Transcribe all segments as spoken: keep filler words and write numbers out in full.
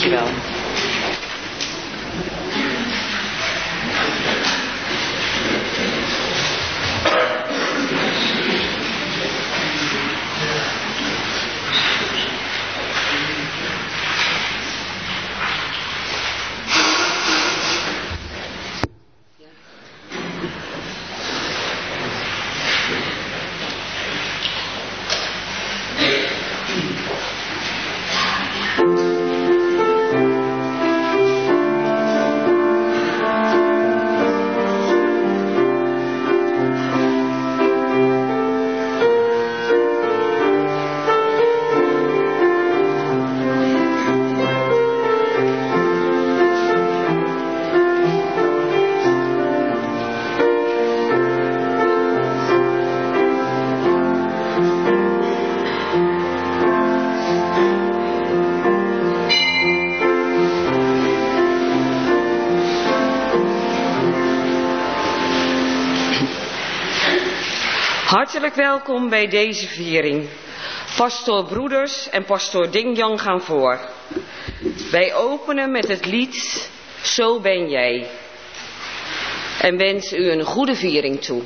Dankjewel. Hartelijk welkom bij deze viering. Pastoor Broeders en pastoor Dingjang gaan voor. Wij openen met het lied Zo ben jij. En wensen u een goede viering toe.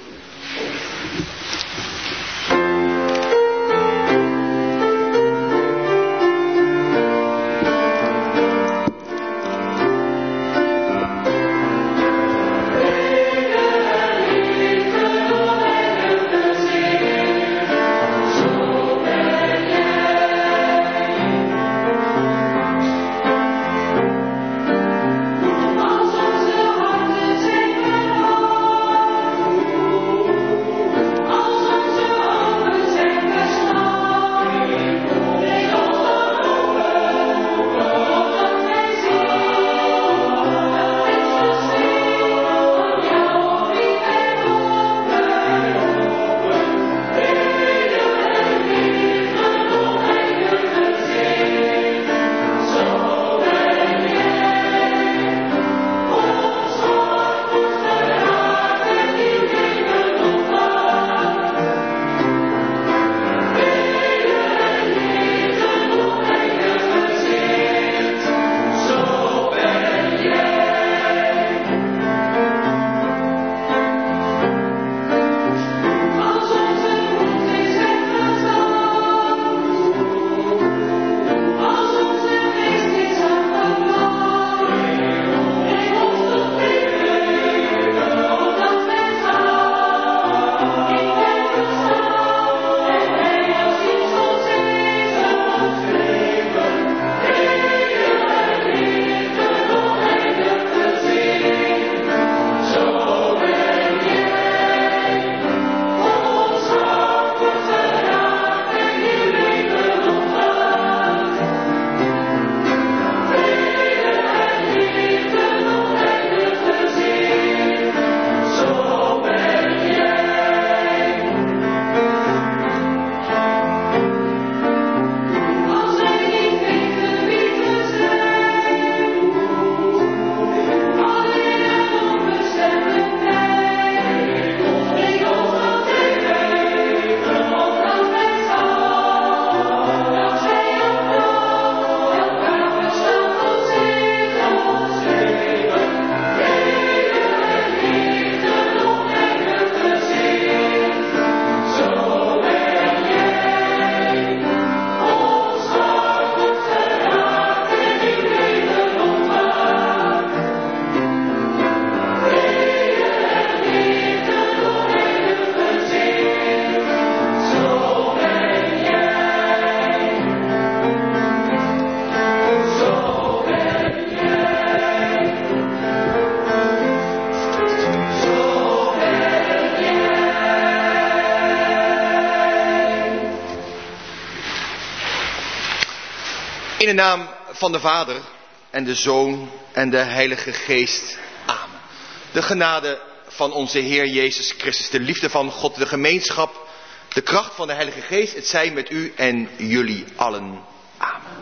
In de naam van de Vader en de Zoon en de Heilige Geest. Amen. De genade van onze Heer Jezus Christus, de liefde van God, de gemeenschap, de kracht van de Heilige Geest, het zij met u en jullie allen. Amen.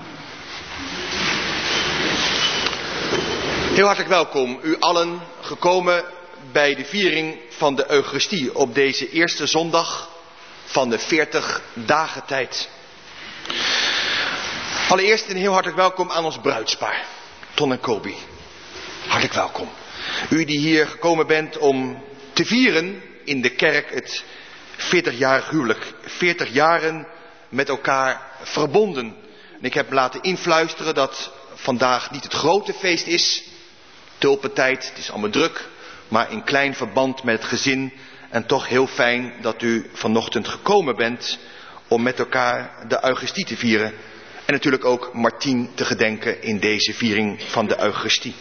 Heel hartelijk welkom, u allen gekomen bij de viering van de Eucharistie op deze eerste zondag van de veertig dagen tijd. Allereerst een heel hartelijk welkom aan ons bruidspaar, Ton en Kobi. Hartelijk welkom. U die hier gekomen bent om te vieren in de kerk het veertigjarig huwelijk. veertig jaren met elkaar verbonden. En ik heb laten influisteren dat vandaag niet het grote feest is. Tulpentijd, het is allemaal druk. Maar in klein verband met het gezin. En toch heel fijn dat u vanochtend gekomen bent om met elkaar de Eucharistie te vieren. En natuurlijk ook Martien te gedenken in deze viering van de Eucharistie.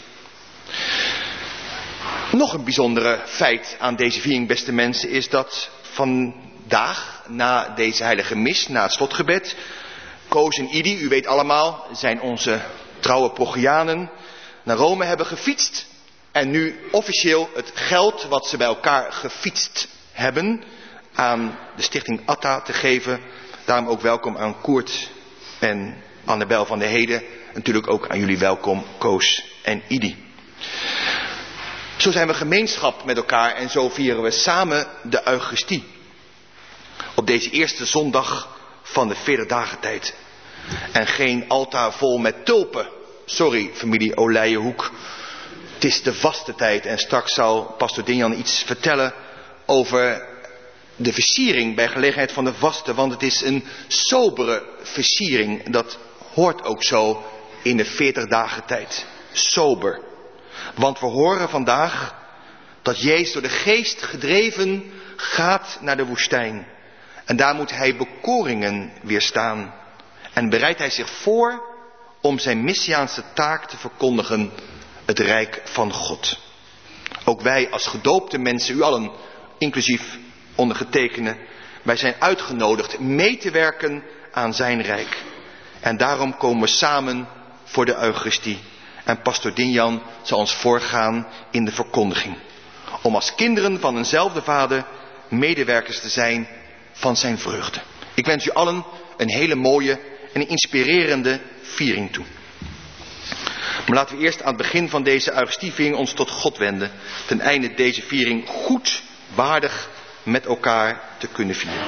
Nog een bijzondere feit aan deze viering, beste mensen, is dat vandaag, na deze heilige mis, na het slotgebed, Koos en Idi, u weet allemaal, zijn onze trouwe Pochianen, naar Rome hebben gefietst. En nu officieel het geld wat ze bij elkaar gefietst hebben aan de stichting Atta te geven. Daarom ook welkom aan Koert en Annabel van der Heden. Natuurlijk ook aan jullie welkom, Koos en Idi. Zo zijn we gemeenschap met elkaar en zo vieren we samen de Eucharistie. Op deze eerste zondag van de veertigdagen-tijd. En geen altaar vol met tulpen. Sorry, familie Oleijenhoek. Het is de vaste tijd en straks zal pastor Dinjan iets vertellen over de versiering bij gelegenheid van de vasten. Want het is een sobere versiering. Dat hoort ook zo in de veertigdagen-tijd. Sober. Want we horen vandaag dat Jezus door de geest gedreven gaat naar de woestijn. En daar moet hij bekoringen weerstaan. En bereidt hij zich voor om zijn messiaanse taak te verkondigen. Het rijk van God. Ook wij als gedoopte mensen, u allen, inclusief ondergetekende, wij zijn uitgenodigd mee te werken aan zijn rijk. En daarom komen we samen voor de Eucharistie. En pastor Dinjan zal ons voorgaan in de verkondiging. Om als kinderen van eenzelfde vader medewerkers te zijn van zijn vreugde. Ik wens u allen een hele mooie en inspirerende viering toe. Maar laten we eerst aan het begin van deze Eucharistieviering ons tot God wenden. Ten einde deze viering goed, waardig met elkaar te kunnen vieren.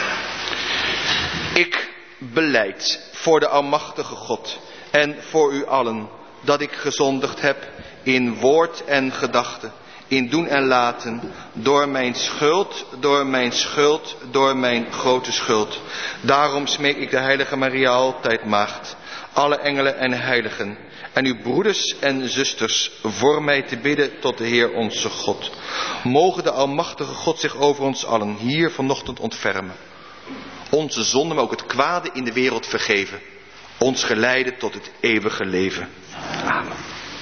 Ik belijd voor de almachtige God en voor u allen dat ik gezondigd heb in woord en gedachte, in doen en laten, door mijn schuld, door mijn schuld, door mijn grote schuld. Daarom smeek ik de heilige Maria altijd maagd, alle engelen en heiligen, en uw broeders en zusters voor mij te bidden tot de Heer onze God. Mogen de almachtige God zich over ons allen hier vanochtend ontfermen. Onze zonden, maar ook het kwade in de wereld vergeven. Ons geleiden tot het eeuwige leven. Amen.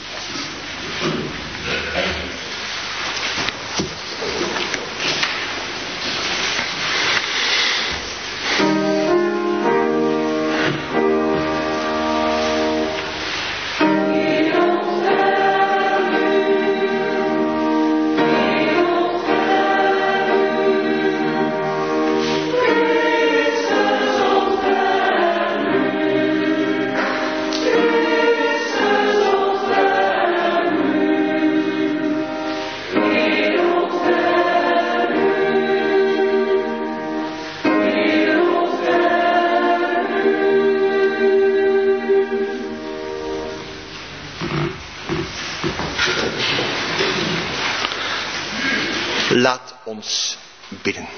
Laat ons bidden.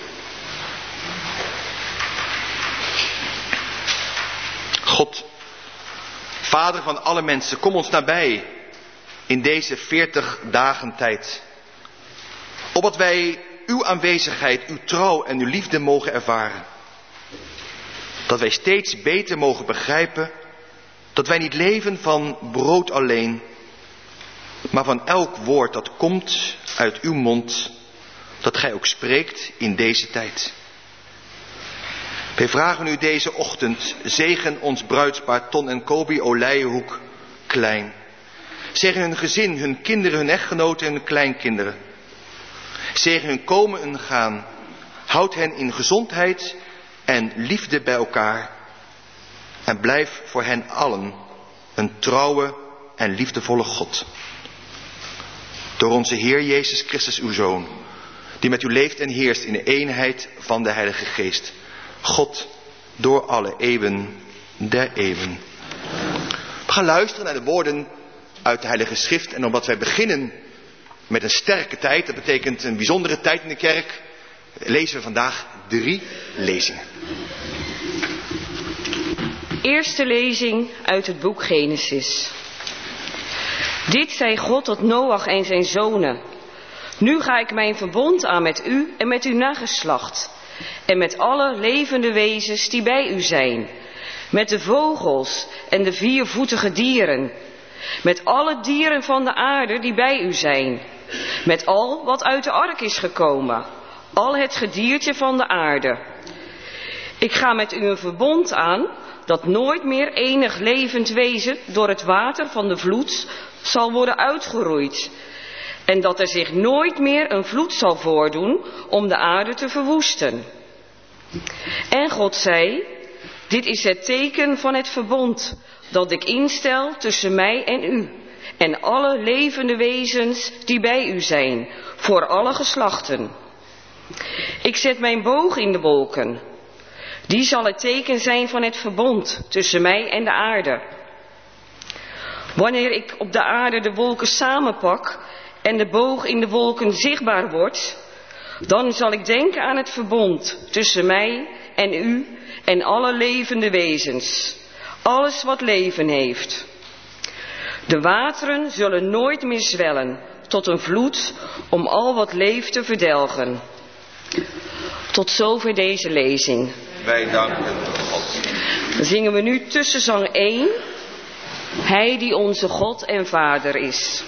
God, Vader van alle mensen, kom ons nabij in deze veertig dagen tijd. Opdat wij uw aanwezigheid, uw trouw en uw liefde mogen ervaren. Dat wij steeds beter mogen begrijpen dat wij niet leven van brood alleen, maar van elk woord dat komt uit uw mond, dat gij ook spreekt in deze tijd. Wij vragen u deze ochtend, zegen ons bruidspaar Ton en Kobi Oleijenhoek Klein. Zegen hun gezin, hun kinderen, hun echtgenoten en hun kleinkinderen. Zegen hun komen en gaan. Houd hen in gezondheid en liefde bij elkaar. En blijf voor hen allen een trouwe en liefdevolle God. Door onze Heer Jezus Christus, uw Zoon, die met u leeft en heerst in de eenheid van de Heilige Geest. God door alle eeuwen der eeuwen. We gaan luisteren naar de woorden uit de Heilige Schrift. En omdat wij beginnen met een sterke tijd, dat betekent een bijzondere tijd in de kerk, lezen we vandaag drie lezingen. Eerste lezing uit het boek Genesis. Dit zei God tot Noach en zijn zonen. Nu ga ik mijn verbond aan met u en met uw nageslacht. En met alle levende wezens die bij u zijn. Met de vogels en de viervoetige dieren. Met alle dieren van de aarde die bij u zijn. Met al wat uit de ark is gekomen. Al het gedierte van de aarde. Ik ga met u een verbond aan dat nooit meer enig levend wezen door het water van de vloed zal worden uitgeroeid. En dat er zich nooit meer een vloed zal voordoen om de aarde te verwoesten. En God zei, dit is het teken van het verbond dat ik instel tussen mij en u en alle levende wezens die bij u zijn, voor alle geslachten. Ik zet mijn boog in de wolken. Die zal het teken zijn van het verbond tussen mij en de aarde. Wanneer ik op de aarde de wolken samenpak en de boog in de wolken zichtbaar wordt, dan zal ik denken aan het verbond tussen mij en u en alle levende wezens, alles wat leven heeft. De wateren zullen nooit meer zwellen tot een vloed om al wat leeft te verdelgen. Tot zover deze lezing. Wij danken God. Dan zingen we nu tussenzang één. Hij die onze God en Vader is.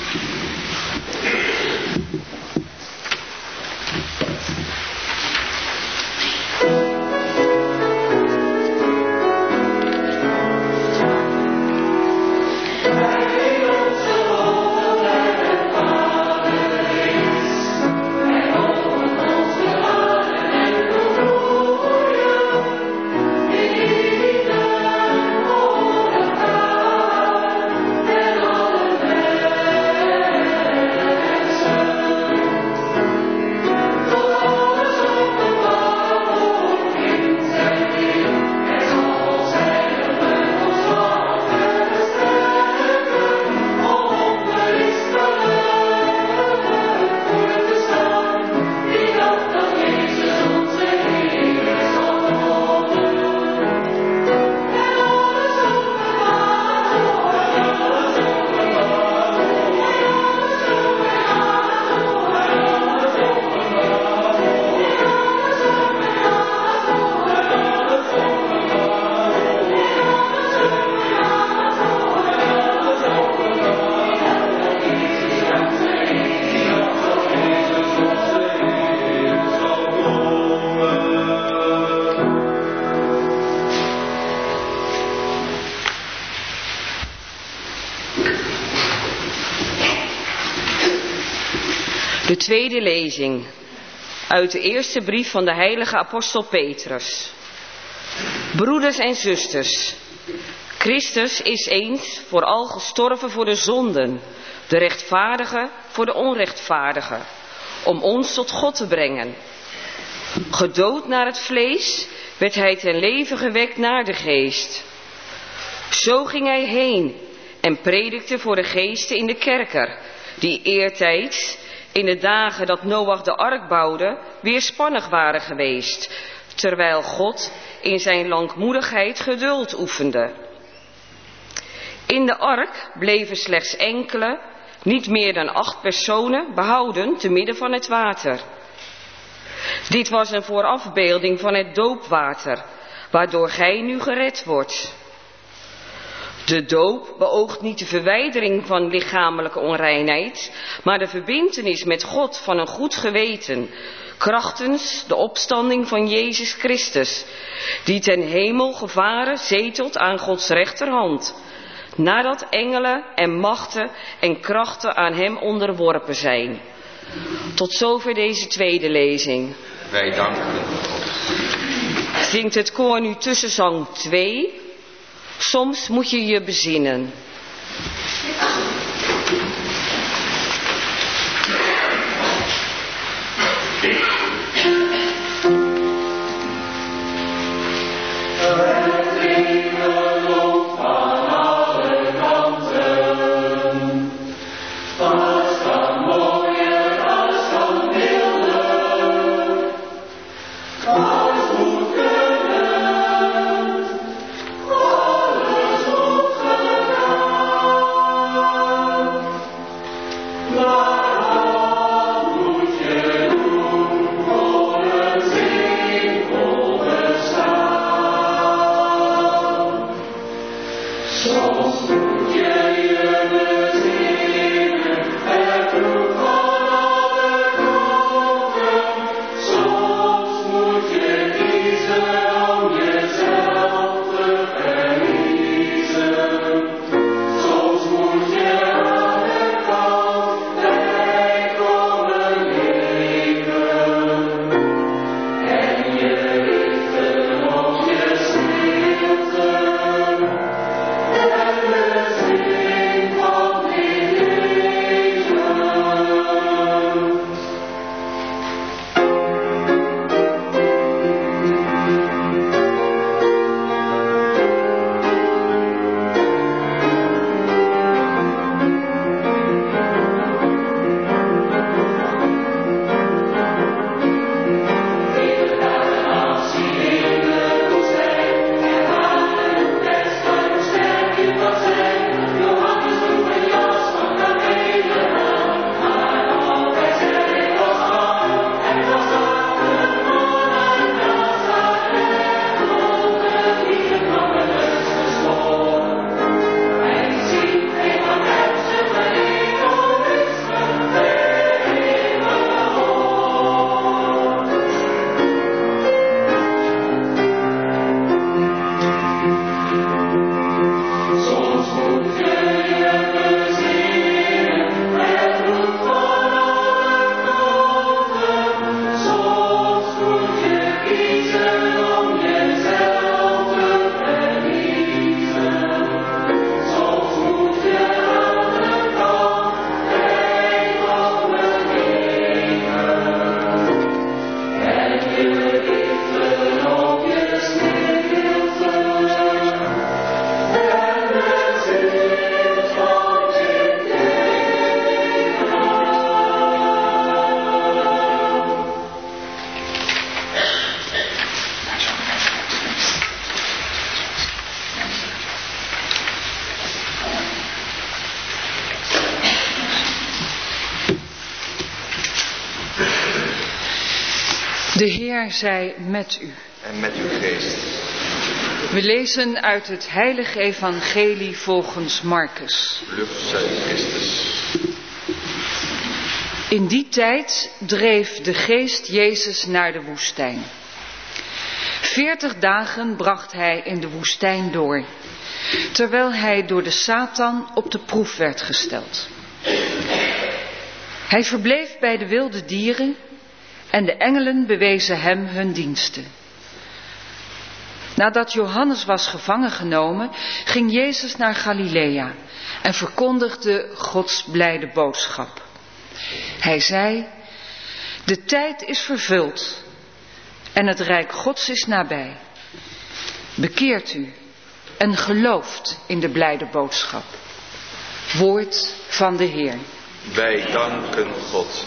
De tweede lezing uit de eerste brief van de heilige apostel Petrus. Broeders en zusters, Christus is eens voor al gestorven voor de zonden, de rechtvaardige voor de onrechtvaardige, om ons tot God te brengen. Gedood naar het vlees, werd hij ten leven gewekt naar de geest. Zo ging hij heen en predikte voor de geesten in de kerker, die eertijds, in de dagen dat Noach de ark bouwde, weerspannig waren geweest, terwijl God in zijn langmoedigheid geduld oefende. In de ark bleven slechts enkele, niet meer dan acht personen, behouden te midden van het water. Dit was een voorafbeelding van het doopwater, waardoor gij nu gered wordt. De doop beoogt niet de verwijdering van lichamelijke onreinheid, maar de verbintenis met God van een goed geweten, krachtens de opstanding van Jezus Christus, die ten hemel gevaren zetelt aan Gods rechterhand, nadat engelen en machten en krachten aan hem onderworpen zijn. Tot zover deze tweede lezing. Wij danken. Zingt het koor nu tussenzang twee. Soms moet je je bezinnen. Het in de loop van alle De Heer zij met u. En met uw geest. We lezen uit het heilige evangelie volgens Marcus. Lof zij Christus. In die tijd dreef de geest Jezus naar de woestijn. Veertig dagen bracht hij in de woestijn door, terwijl hij door de Satan op de proef werd gesteld. Hij verbleef bij de wilde dieren en de engelen bewezen hem hun diensten. Nadat Johannes was gevangen genomen, ging Jezus naar Galilea en verkondigde Gods blijde boodschap. Hij zei: de tijd is vervuld en het rijk Gods is nabij. Bekeert u en gelooft in de blijde boodschap. Woord van de Heer. Wij danken God.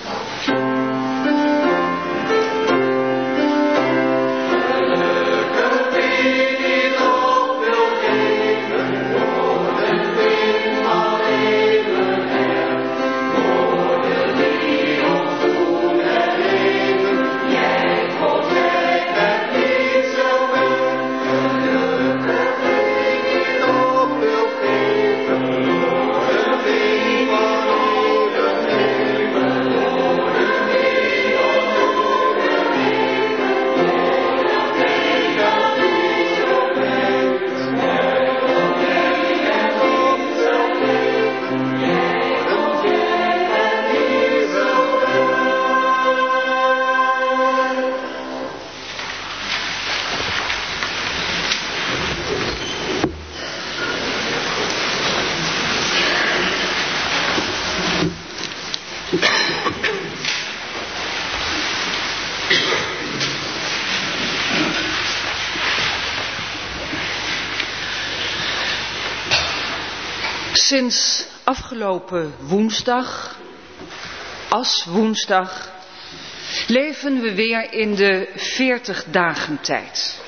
Sinds afgelopen woensdag, aswoensdag, leven we weer in de veertig dagen tijd.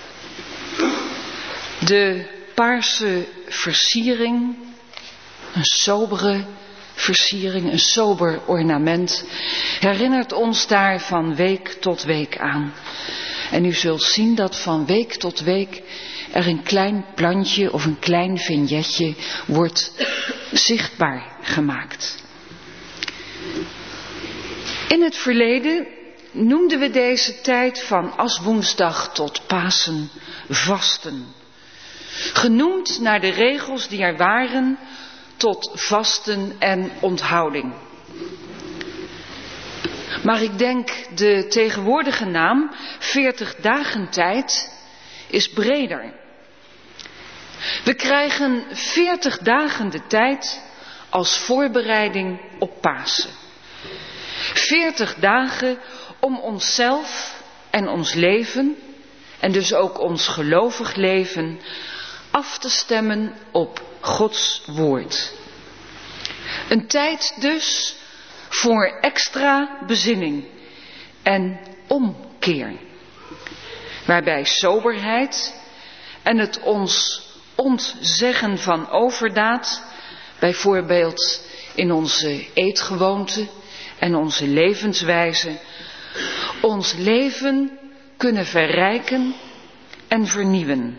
De paarse versiering, een sobere versiering, een sober ornament, herinnert ons daar van week tot week aan. En u zult zien dat van week tot week er een klein plantje of een klein vignetje wordt zichtbaar gemaakt. In het verleden noemden we deze tijd van aswoensdag tot Pasen vasten. Genoemd naar de regels die er waren tot vasten en onthouding. Maar ik denk de tegenwoordige naam veertig dagen tijd is breder. We krijgen veertig dagen de tijd als voorbereiding op Pasen. veertig dagen om onszelf en ons leven, en dus ook ons gelovig leven, af te stemmen op Gods woord. Een tijd dus voor extra bezinning en omkeer. Waarbij soberheid en het ons ontzeggen van overdaad, bijvoorbeeld in onze eetgewoonten en onze levenswijze, ons leven kunnen verrijken en vernieuwen.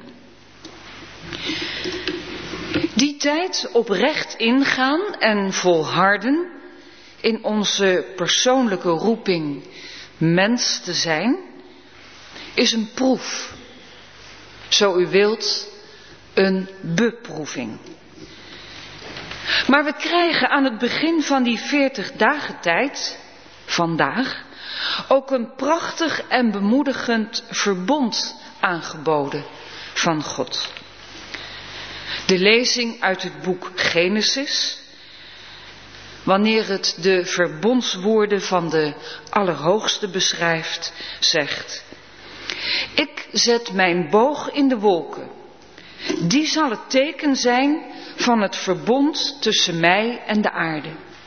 Die tijd oprecht ingaan en volharden in onze persoonlijke roeping mens te zijn, is een proef. Zo u wilt, een beproeving. Maar we krijgen aan het begin van die veertig dagen tijd, vandaag, ook een prachtig en bemoedigend verbond aangeboden van God. De lezing uit het boek Genesis, wanneer het de verbondswoorden van de Allerhoogste beschrijft, zegt: ik zet mijn boog in de wolken. Die zal het teken zijn van het verbond tussen mij en de aarde.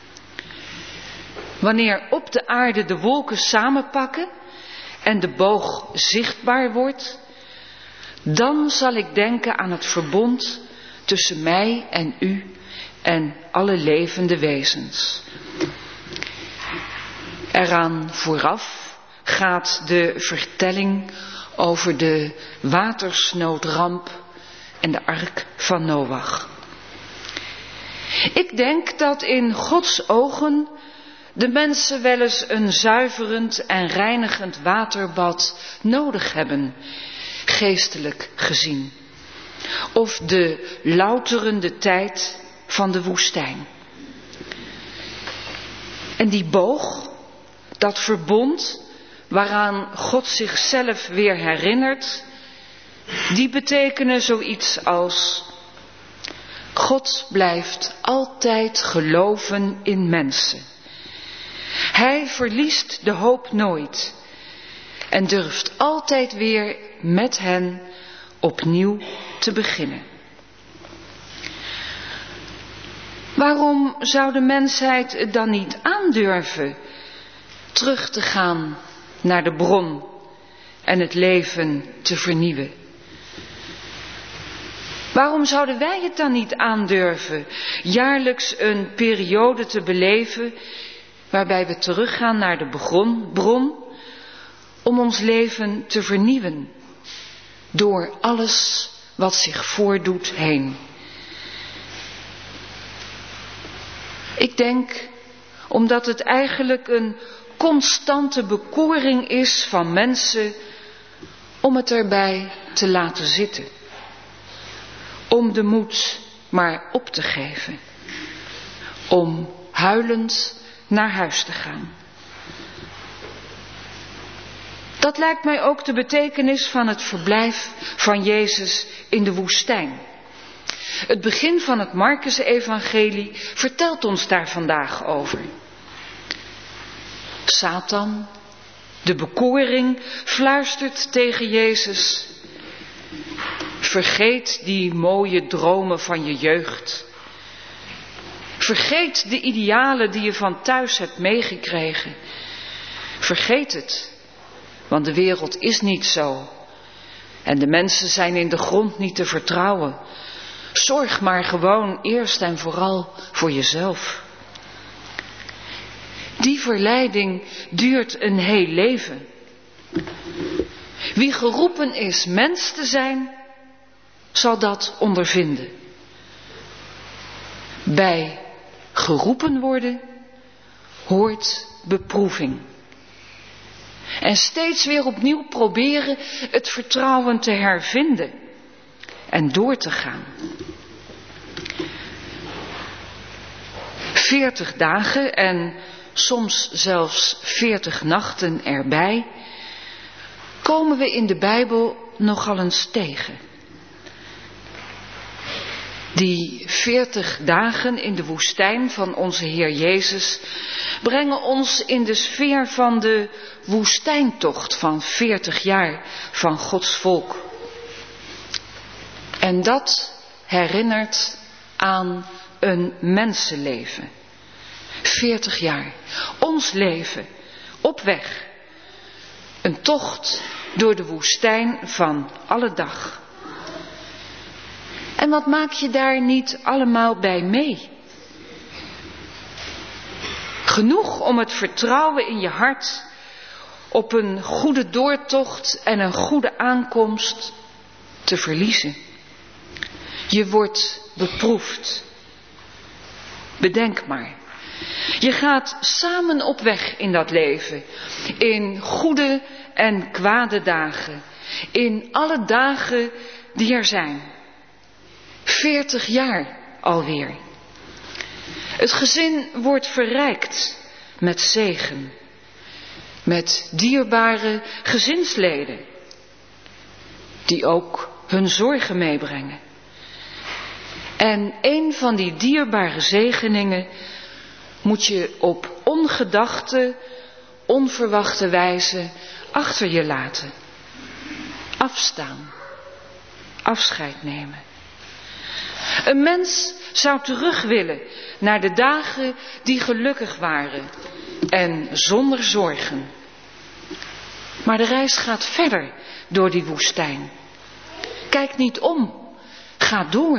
Wanneer op de aarde de wolken samenpakken en de boog zichtbaar wordt, dan zal ik denken aan het verbond tussen mij en u en alle levende wezens. Eraan vooraf gaat de vertelling over de watersnoodramp en de ark van Noach. Ik denk dat in Gods ogen de mensen wel eens een zuiverend en reinigend waterbad nodig hebben, geestelijk gezien. Of de louterende tijd van de woestijn. En die boog, dat verbond waaraan God zichzelf weer herinnert, die betekenen zoiets als: God blijft altijd geloven in mensen. Hij verliest de hoop nooit en durft altijd weer met hen opnieuw te beginnen. Waarom zou de mensheid het dan niet aandurven terug te gaan naar de bron en het leven te vernieuwen? Waarom zouden wij het dan niet aandurven jaarlijks een periode te beleven waarbij we teruggaan naar de bron, bron om ons leven te vernieuwen door alles wat zich voordoet heen? Ik denk omdat het eigenlijk een constante bekoring is van mensen om het erbij te laten zitten. Om de moed maar op te geven. Om huilend naar huis te gaan. Dat lijkt mij ook de betekenis van het verblijf van Jezus in de woestijn. Het begin van het Markus-evangelie vertelt ons daar vandaag over. Satan, de bekoring, fluistert tegen Jezus: vergeet die mooie dromen van je jeugd. Vergeet de idealen die je van thuis hebt meegekregen. Vergeet het, want de wereld is niet zo. En de mensen zijn in de grond niet te vertrouwen. Zorg maar gewoon eerst en vooral voor jezelf. Die verleiding duurt een heel leven. Wie geroepen is mens te zijn, zal dat ondervinden. Bij geroepen worden hoort beproeving. En steeds weer opnieuw proberen het vertrouwen te hervinden en door te gaan. Veertig dagen en soms zelfs veertig nachten erbij komen we in de Bijbel nogal eens tegen. Die veertig dagen in de woestijn van onze Heer Jezus brengen ons in de sfeer van de woestijntocht van veertig jaar van Gods volk. En dat herinnert aan een mensenleven. Veertig jaar. Ons leven. Op weg. Een tocht door de woestijn van alle dag. En wat maak je daar niet allemaal bij mee? Genoeg om het vertrouwen in je hart op een goede doortocht en een goede aankomst te verliezen. Je wordt beproefd. Bedenk maar. Je gaat samen op weg in dat leven. In goede en kwade dagen. In alle dagen die er zijn. Veertig jaar alweer. Het gezin wordt verrijkt met zegen. Met dierbare gezinsleden. Die ook hun zorgen meebrengen. En een van die dierbare zegeningen moet je op ongedachte, onverwachte wijze achter je laten. Afstaan. Afscheid nemen. Een mens zou terug willen naar de dagen die gelukkig waren en zonder zorgen. Maar de reis gaat verder door die woestijn. Kijk niet om. Ga door.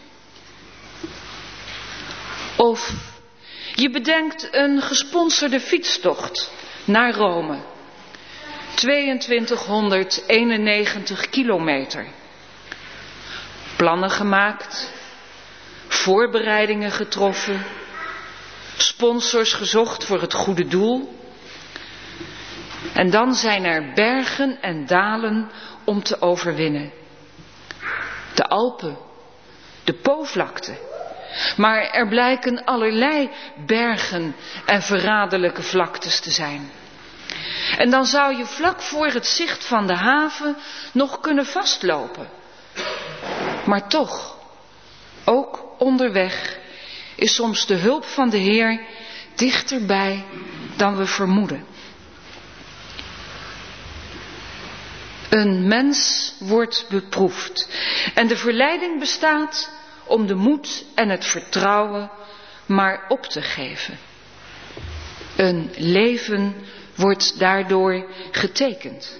Of je bedenkt een gesponsorde fietstocht naar Rome. tweeëntwintighonderdeenennegentig kilometer. Plannen gemaakt, voorbereidingen getroffen, sponsors gezocht voor het goede doel. En dan zijn er bergen en dalen om te overwinnen. De Alpen, de Po-vlakte. Maar er blijken allerlei bergen en verraderlijke vlaktes te zijn. En dan zou je vlak voor het zicht van de haven nog kunnen vastlopen. Maar toch, ook onderweg is soms de hulp van de Heer dichterbij dan we vermoeden. Een mens wordt beproefd en de verleiding bestaat om de moed en het vertrouwen maar op te geven. Een leven wordt daardoor getekend.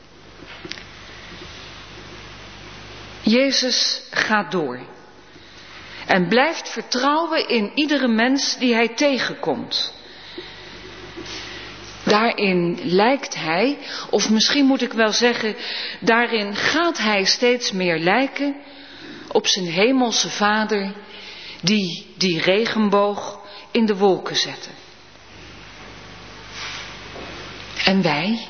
Jezus gaat door en blijft vertrouwen in iedere mens die hij tegenkomt. Daarin lijkt hij, of misschien moet ik wel zeggen, daarin gaat hij steeds meer lijken op zijn hemelse Vader die die regenboog in de wolken zette. En wij?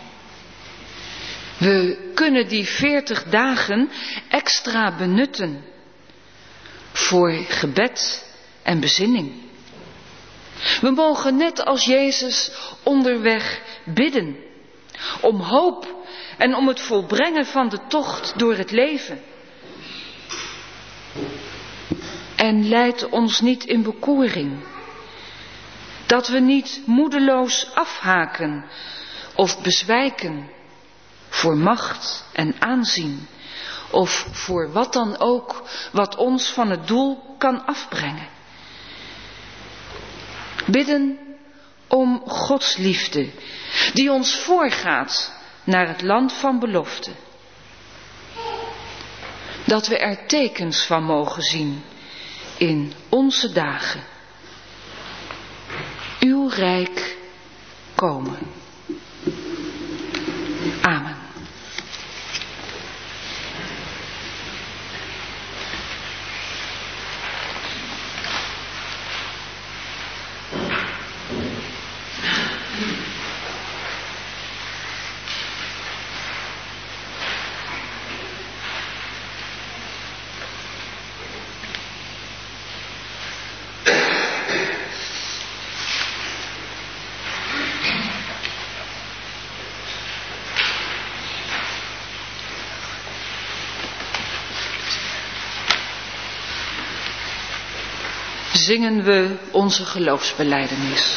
We kunnen die veertig dagen extra benutten voor gebed en bezinning. We mogen net als Jezus onderweg bidden om hoop en om het volbrengen van de tocht door het leven. En leid ons niet in bekoring, dat we niet moedeloos afhaken of bezwijken voor macht en aanzien of voor wat dan ook wat ons van het doel kan afbrengen. Bidden om Gods liefde die ons voorgaat naar het land van belofte. Dat we er tekens van mogen zien in onze dagen. Uw rijk komen. Amen. Zingen we onze geloofsbelijdenis.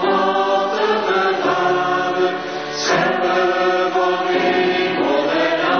Schepper van hemel en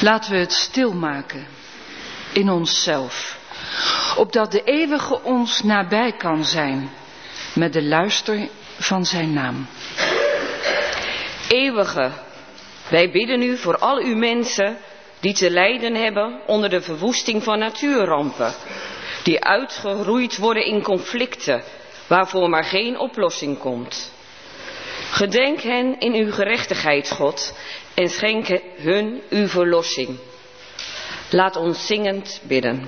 Laten we het stilmaken in onszelf, opdat de eeuwige ons nabij kan zijn met de luister van zijn naam. Eeuwige, wij bidden u voor al uw mensen die te lijden hebben onder de verwoesting van natuurrampen, die uitgeroeid worden in conflicten waarvoor maar geen oplossing komt. Gedenk hen in uw gerechtigheid, God, en schenk hun uw verlossing. Laat ons zingend bidden.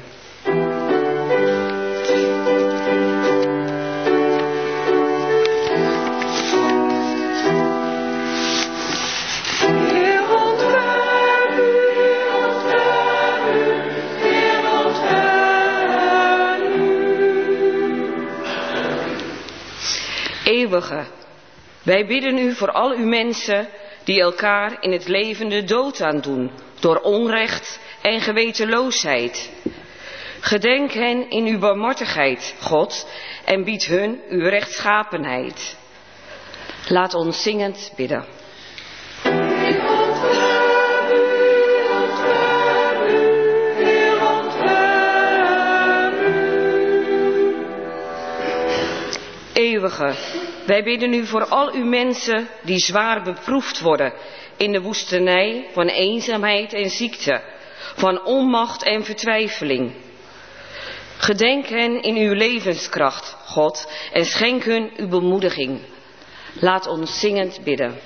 Eeuwige, wij bidden u voor al uw mensen die elkaar in het leven de dood aandoen door onrecht en gewetenloosheid. Gedenk hen in uw barmhartigheid, God, en bied hun uw rechtschapenheid. Laat ons zingend bidden. Eeuwige, wij bidden u voor al uw mensen die zwaar beproefd worden in de woestenij van eenzaamheid en ziekte, van onmacht en vertwijfeling. Gedenk hen in uw levenskracht, God, en schenk hun uw bemoediging. Laat ons zingend bidden.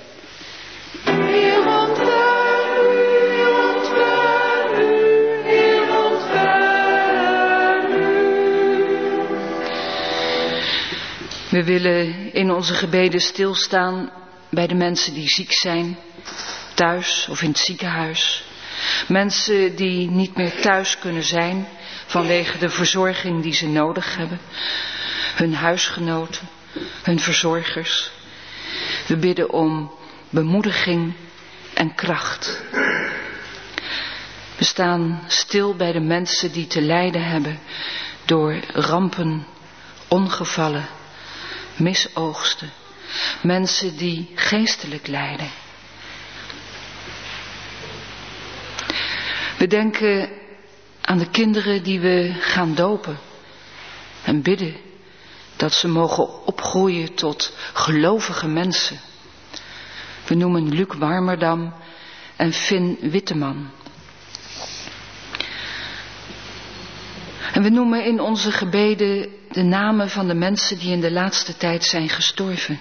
We willen in onze gebeden stilstaan bij de mensen die ziek zijn, thuis of in het ziekenhuis. Mensen die niet meer thuis kunnen zijn vanwege de verzorging die ze nodig hebben. Hun huisgenoten, hun verzorgers. We bidden om bemoediging en kracht. We staan stil bij de mensen die te lijden hebben door rampen, ongevallen, misoogsten, mensen die geestelijk lijden. We denken aan de kinderen die we gaan dopen en bidden dat ze mogen opgroeien tot gelovige mensen. We noemen Luc Warmerdam en Finn Witteman. En we noemen in onze gebeden de namen van de mensen die in de laatste tijd zijn gestorven.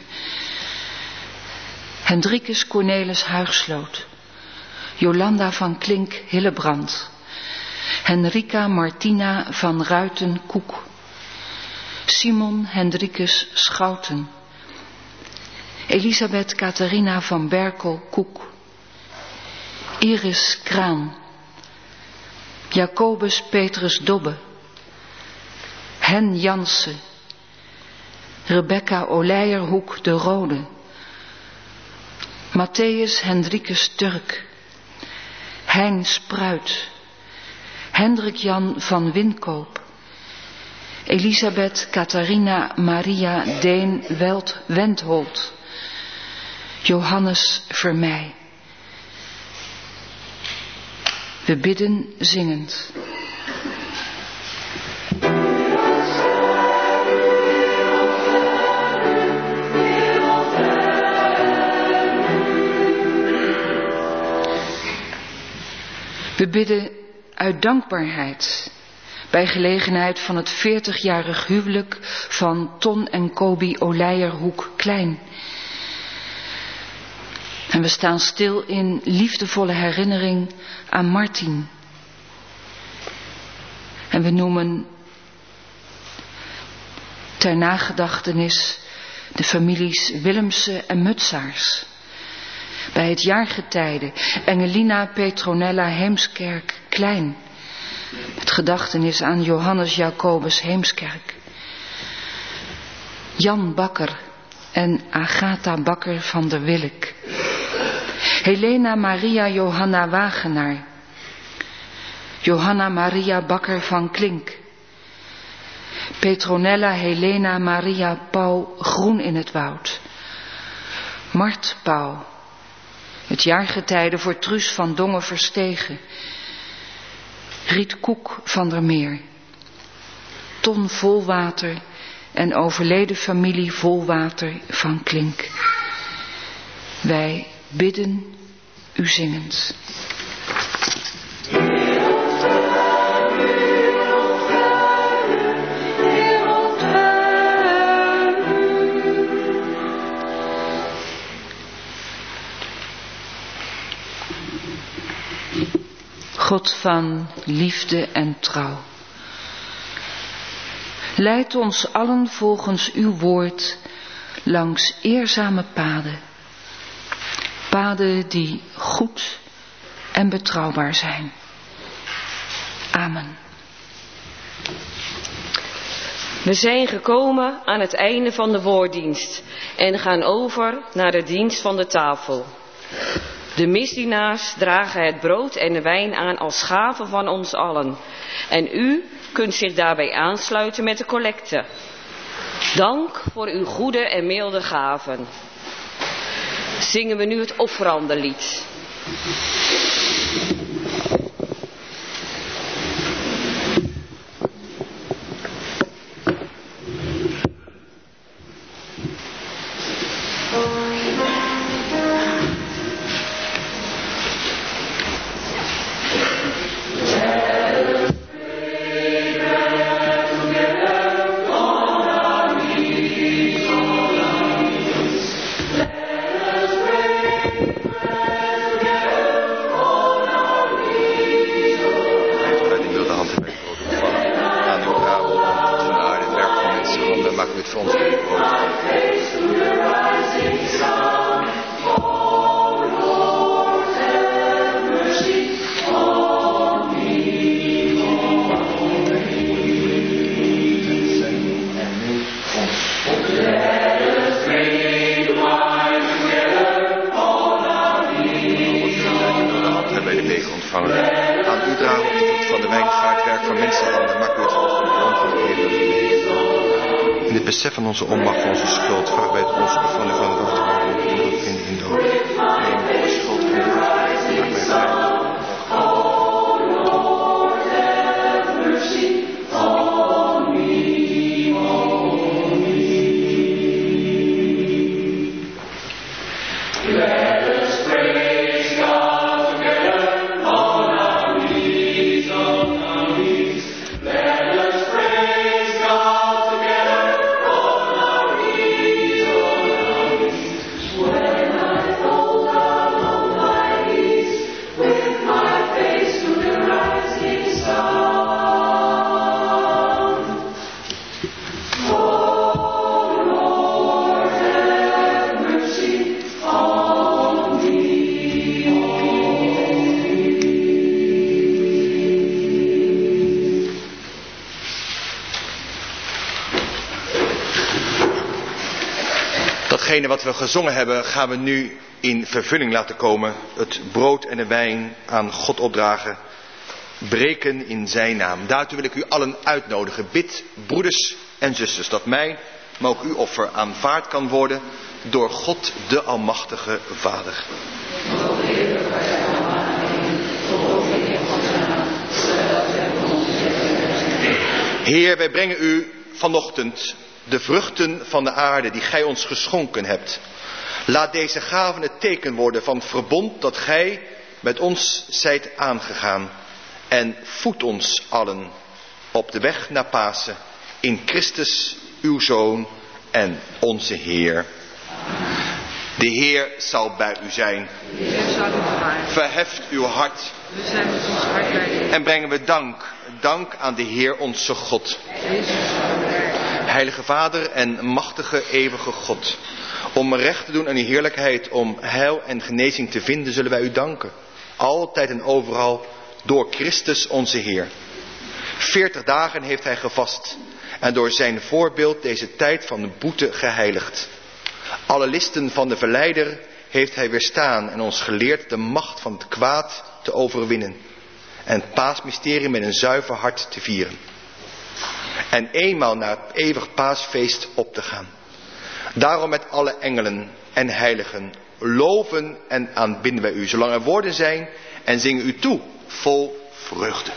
Hendrikus Cornelis Huigsloot, Jolanda van Klink Hillebrand, Henrika Martina van Ruiten Koek, Simon Hendrikus Schouten, Elisabeth Catharina van Berkel Koek, Iris Kraan, Jacobus Petrus Dobbe, Hen Jansen, Rebecca Oleijerhoek de Rode, Matthäus Hendrikus Turk, Hein Spruit, Hendrik Jan van Winkoop, Elisabeth Catharina Maria Deen Welt Wendholt, Johannes Vermeij. We bidden zingend. We bidden uit dankbaarheid bij gelegenheid van het veertigjarig huwelijk van Ton en Kobi Oleijerhoek Klein. En we staan stil in liefdevolle herinnering aan Martin. En we noemen ter nagedachtenis de families Willemse en Mutsaars. Bij het jaargetijde Engelina Petronella Heemskerk Klein. Het gedachtenis aan Johannes Jacobus Heemskerk. Jan Bakker en Agatha Bakker van der Willek. Helena Maria Johanna Wagenaar. Johanna Maria Bakker van Klink. Petronella Helena Maria Pauw Groen in het Woud. Mart Pauw. Het Het jaargetijde voor Truus van Dongen Verstegen. Riet Koek van der Meer. Ton Volwater en overleden familie Volwater van Klink. Wij bidden u zingend. God van liefde en trouw. Leid ons allen volgens uw woord langs eerzame paden. Paden die goed en betrouwbaar zijn. Amen. We zijn gekomen aan het einde van de woorddienst en gaan over naar de dienst van de tafel. De misdienaars dragen het brood en de wijn aan als gave van ons allen. En u kunt zich daarbij aansluiten met de collecte. Dank voor uw goede en milde gaven. Zingen we nu het offerandelied. Besef van onze onmacht, van onze schuld, vragen wij het ons van u van de te houden en dat vinden in dood. Neem de schuld van de maak mij vrij. Datgene wat we gezongen hebben, gaan we nu in vervulling laten komen. Het brood en de wijn aan God opdragen. Breken in zijn naam. Daartoe wil ik u allen uitnodigen. Bid, broeders en zusters, dat mijn, maar ook uw offer aanvaard kan worden door God de Almachtige Vader. Heer, wij brengen u vanochtend de vruchten van de aarde die gij ons geschonken hebt. Laat deze gaven het teken worden van het verbond dat gij met ons zijt aangegaan. En voed ons allen op de weg naar Pasen in Christus, uw Zoon en onze Heer. De Heer zal bij u zijn. Verheft uw hart. En brengen we dank. Dank aan de Heer onze God. Heilige Vader en machtige eeuwige God. Om recht te doen aan uw heerlijkheid, om heil en genezing te vinden, zullen wij u danken. Altijd en overal door Christus onze Heer. Veertig dagen heeft hij gevast en door zijn voorbeeld deze tijd van de boete geheiligd. Alle listen van de verleider heeft hij weerstaan en ons geleerd de macht van het kwaad te overwinnen. En het paasmysterie met een zuiver hart te vieren. En eenmaal naar het eeuwig paasfeest op te gaan. Daarom met alle engelen en heiligen loven en aanbidden wij u, zolang er woorden zijn, en zingen u toe, vol vreugde.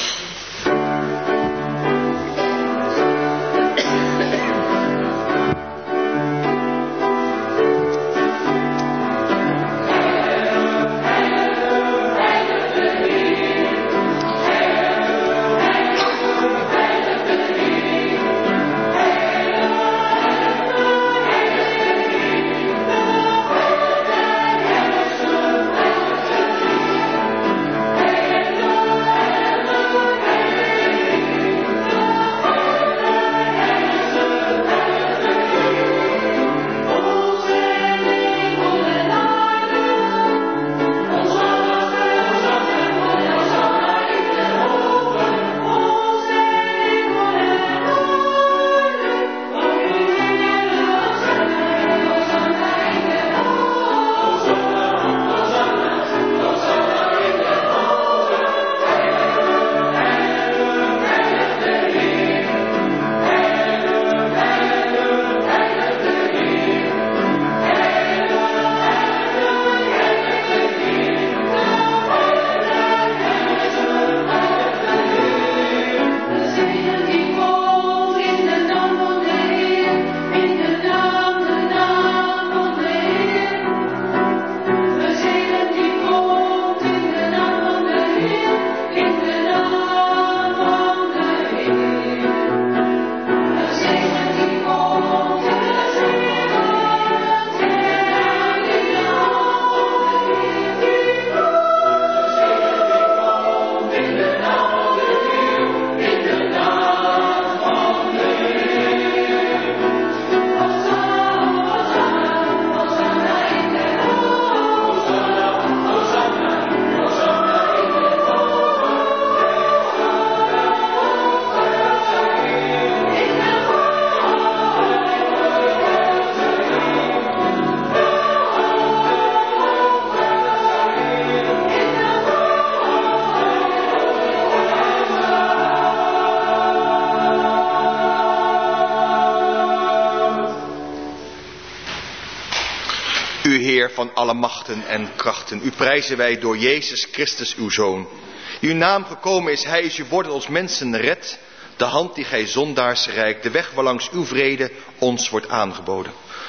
U Heer van alle machten en krachten, u prijzen wij door Jezus Christus uw Zoon. Die uw naam gekomen is, hij is uw woord dat ons mensen redt, de hand die gij zondaars reikt, de weg waarlangs uw vrede ons wordt aangeboden.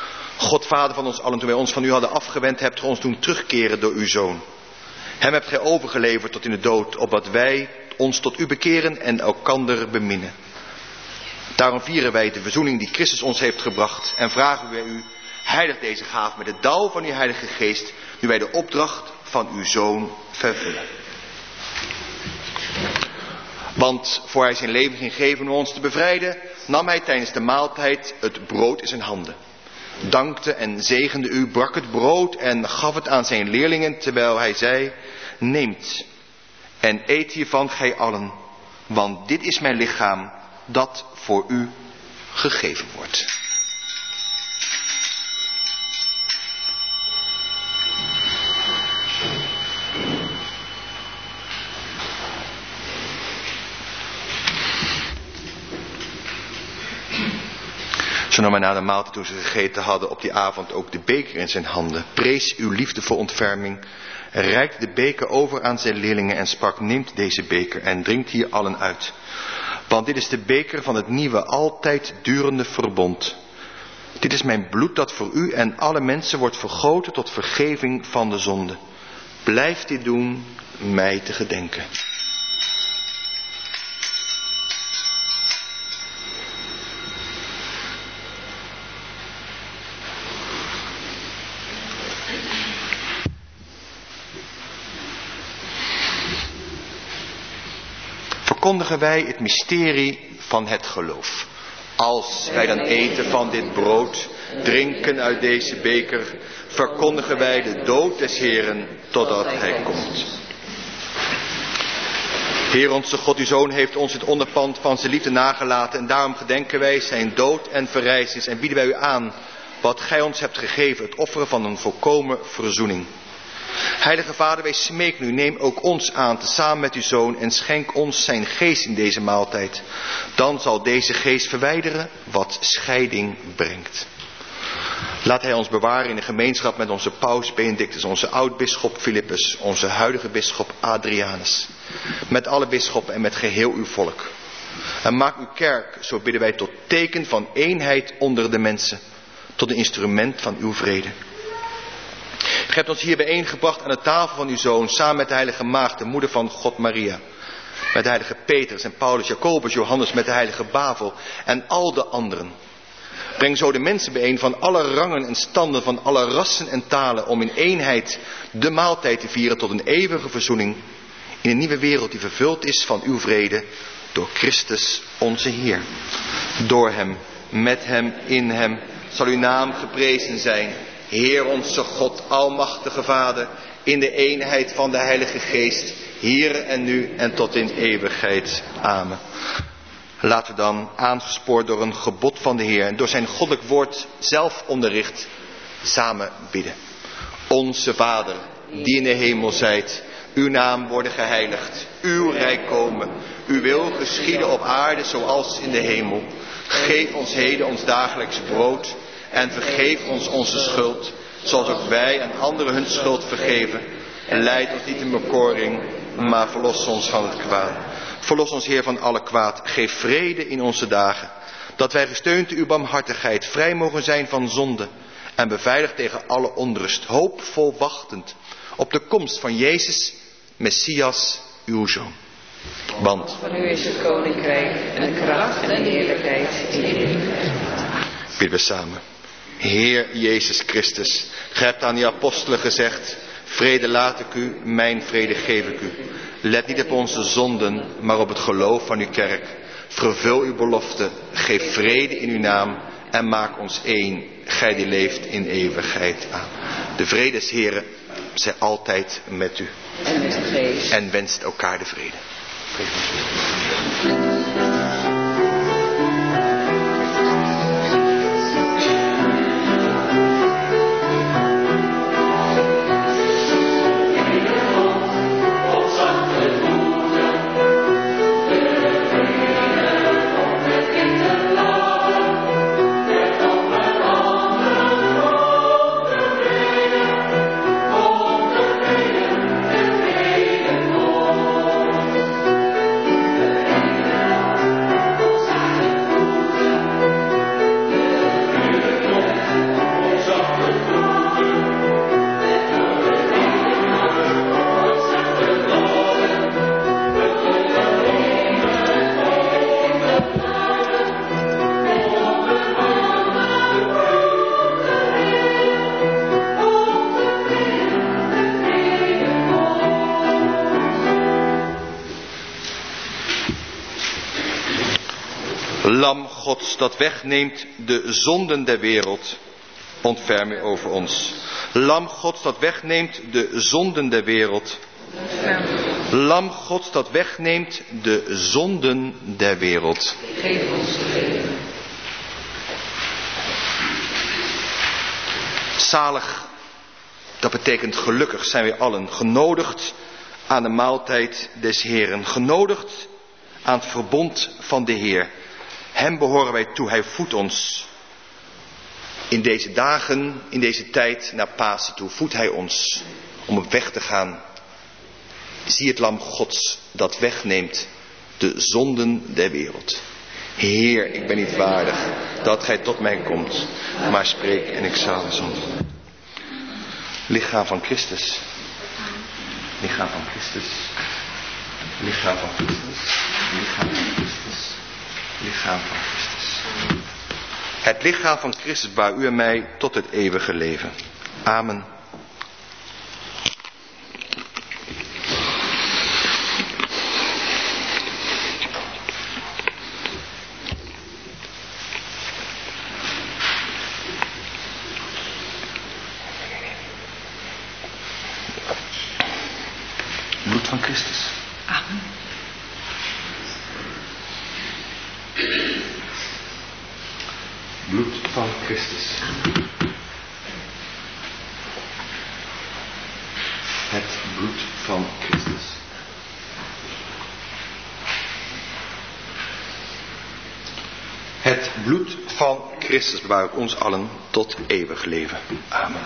God Vader van ons allen, toen wij ons van u hadden afgewend, hebt gij ons doen terugkeren door uw Zoon. Hem hebt gij overgeleverd tot in de dood, opdat wij ons tot u bekeren en elkander beminnen. Daarom vieren wij de verzoening die Christus ons heeft gebracht en vragen wij u, heilig deze gaaf met het dauw van uw Heilige Geest, nu wij de opdracht van uw Zoon vervullen. Want voor hij zijn leven ging geven om ons te bevrijden, nam hij tijdens de maaltijd het brood in zijn handen. Dankte en zegende u, brak het brood en gaf het aan zijn leerlingen, terwijl hij zei, neemt en eet hiervan gij allen, want dit is mijn lichaam dat voor u gegeven wordt. Zo nam hij na de maaltijd, toen ze gegeten hadden, op die avond ook de beker in zijn handen, prees uw liefde voor ontferming, reikte de beker over aan zijn leerlingen en sprak, neemt deze beker en drinkt hier allen uit. Want dit is de beker van het nieuwe, altijd durende verbond. Dit is mijn bloed dat voor u en alle mensen wordt vergoten tot vergeving van de zonde. Blijf dit doen, mij te gedenken. Verkondigen wij het mysterie van het geloof. Als wij dan eten van dit brood, drinken uit deze beker, verkondigen wij de dood des Heeren totdat hij komt. Heer onze God, uw Zoon heeft ons het onderpand van zijn liefde nagelaten en daarom gedenken wij zijn dood en verrijzenis en bieden wij u aan wat gij ons hebt gegeven, het offeren van een volkomen verzoening. Heilige Vader, wij smeken u, neem ook ons aan, tezamen met uw Zoon, en schenk ons zijn geest in deze maaltijd. Dan zal deze geest verwijderen wat scheiding brengt. Laat hij ons bewaren in de gemeenschap met onze paus Benedictus, onze oud-bisschop Philippus, onze huidige bisschop Adrianus, met alle bisschoppen en met geheel uw volk. En maak uw kerk, zo bidden wij, tot teken van eenheid onder de mensen, tot een instrument van uw vrede. Gij hebt ons hier bijeengebracht aan de tafel van uw Zoon, samen met de heilige Maagd, de moeder van God Maria, met de heilige Petrus en Paulus, Jacobus, Johannes, met de heilige Bavel en al de anderen. Breng zo de mensen bijeen van alle rangen en standen, van alle rassen en talen, om in eenheid de maaltijd te vieren tot een eeuwige verzoening in een nieuwe wereld die vervuld is van uw vrede door Christus onze Heer. Door hem, met hem, in hem zal uw naam geprezen zijn, Heer onze God, almachtige Vader, in de eenheid van de Heilige Geest, hier en nu en tot in eeuwigheid. Amen. Laten we dan, aangespoord door een gebod van de Heer en door zijn goddelijk woord zelf onderricht, samen bidden. Onze Vader, die in de hemel zijt, uw naam worden geheiligd, uw rijk komen, uw wil geschieden op aarde zoals in de hemel. Geef ons heden ons dagelijks brood en vergeef ons onze schuld, zoals ook wij aan anderen hun schuld vergeven. En leid ons niet in bekoring, maar verlos ons van het kwaad. Verlos ons, Heer, van alle kwaad. Geef vrede in onze dagen, dat wij gesteund door uw barmhartigheid vrij mogen zijn van zonde en beveiligd tegen alle onrust, hoopvol wachtend op de komst van Jezus, Messias, uw Zoon. Want van u is het koninkrijk en de kracht en de heerlijkheid in eeuwigheid. Bidden we samen. Heer Jezus Christus, gij hebt aan die apostelen gezegd, vrede laat ik u, mijn vrede geef ik u. Let niet op onze zonden, maar op het geloof van uw kerk. Vervul uw belofte, geef vrede in uw naam en maak ons één, gij die leeft in eeuwigheid. Aan. De vrede des Heren zij altijd met u. En met de geest. En wenst elkaar de vrede. Lam Gods, dat wegneemt de zonden der wereld, ontferm u over ons. Lam Gods, dat wegneemt de zonden der wereld. Lam Gods, dat wegneemt de zonden der wereld. Geef ons te leven. Zalig, dat betekent gelukkig zijn wij allen genodigd aan de maaltijd des Heeren. Genodigd aan het verbond van de Heer. Hem behoren wij toe, hij voedt ons. In deze dagen, in deze tijd naar Pasen toe, voedt hij ons om op weg te gaan. Zie het lam Gods dat wegneemt de zonden der wereld. Heer, ik ben niet waardig dat gij tot mij komt, maar spreek en ik zal zonder. Lichaam van Christus. Lichaam van Christus. Lichaam van Christus. Lichaam van Christus. Lichaam van Christus. Het lichaam van Christus bouwt u en mij tot het eeuwige leven. Amen. Bloed van Christus. Amen. Bloed van Christus. Het bloed van Christus. Het Het bloed van Christus bewaart ons allen tot eeuwig leven. Amen.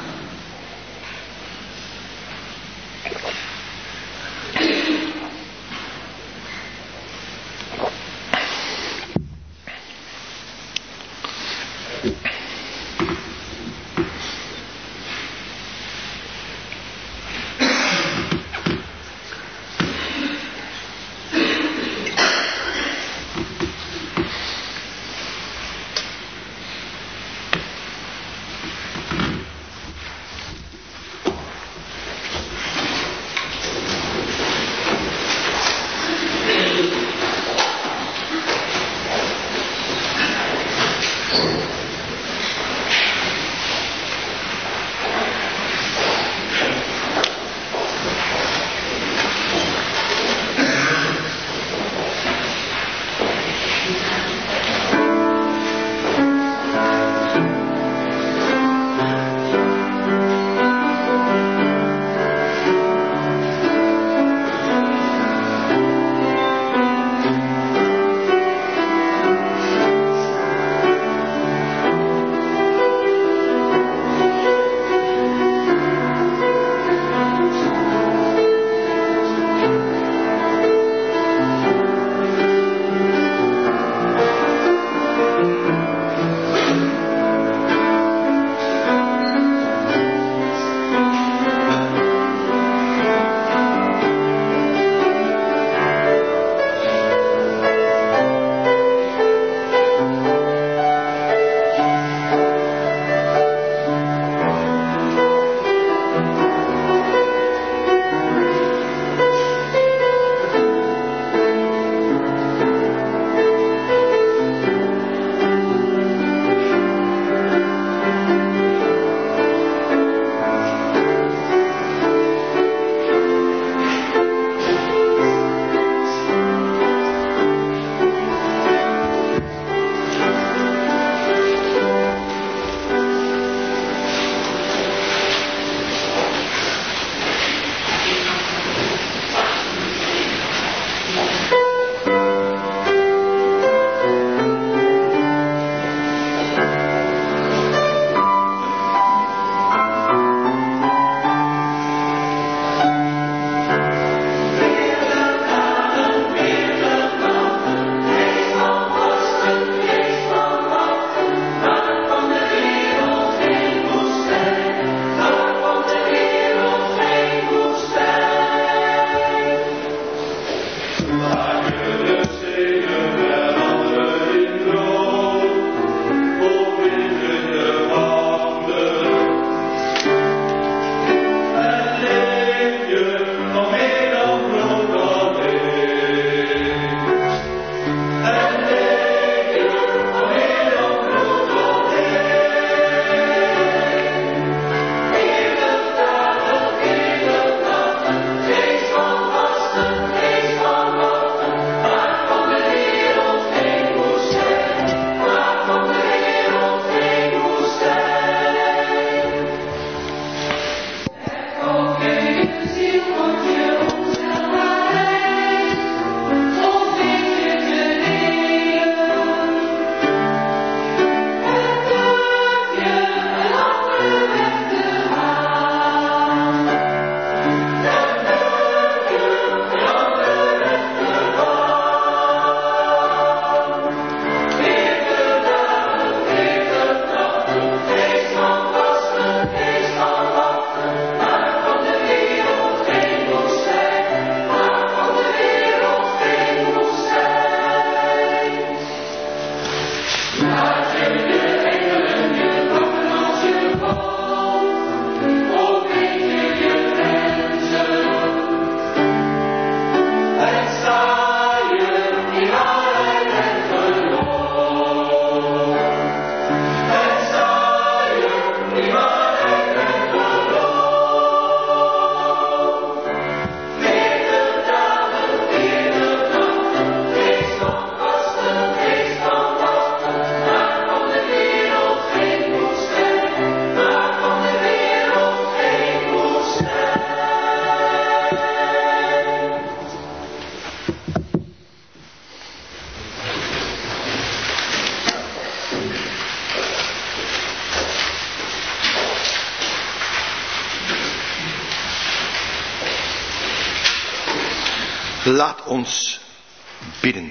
Laat ons bidden.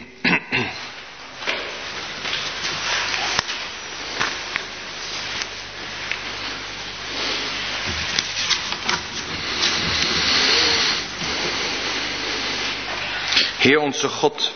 Heer onze God,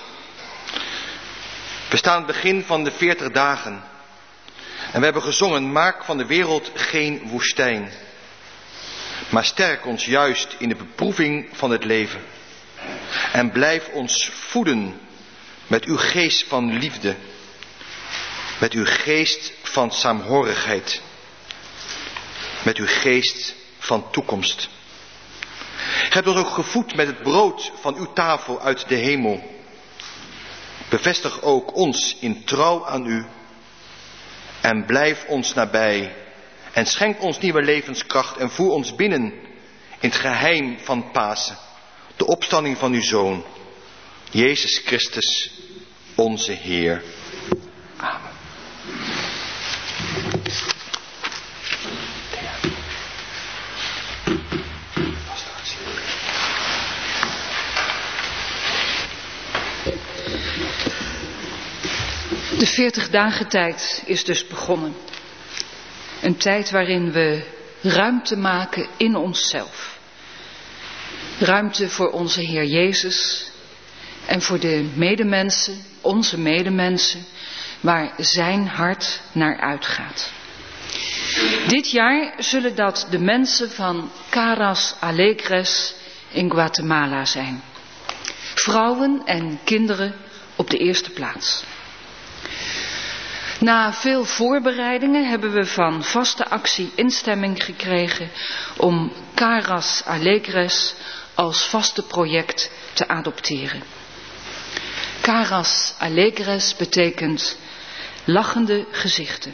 we staan aan het begin van de veertig dagen en we hebben gezongen, maak van de wereld geen woestijn, maar sterk ons juist in de beproeving van het leven en blijf ons voeden met uw geest van liefde, met uw geest van saamhorigheid, met uw geest van toekomst. Gij hebt ons ook gevoed met het brood van uw tafel uit de hemel. Bevestig ook ons in trouw aan u en blijf ons nabij en schenk ons nieuwe levenskracht en voer ons binnen in het geheim van Pasen, de opstanding van uw Zoon, Jezus Christus, onze Heer. Amen. De veertig dagen tijd is dus begonnen. Een tijd waarin we ruimte maken in onszelf. Ruimte voor onze Heer Jezus en voor de medemensen, onze medemensen, waar zijn hart naar uitgaat. Dit jaar zullen dat de mensen van Caras Alegres in Guatemala zijn. Vrouwen en kinderen op de eerste plaats. Na veel voorbereidingen hebben we van Vaste Actie instemming gekregen om Caras Alegres als vaste project te adopteren. Caras Alegres betekent lachende gezichten.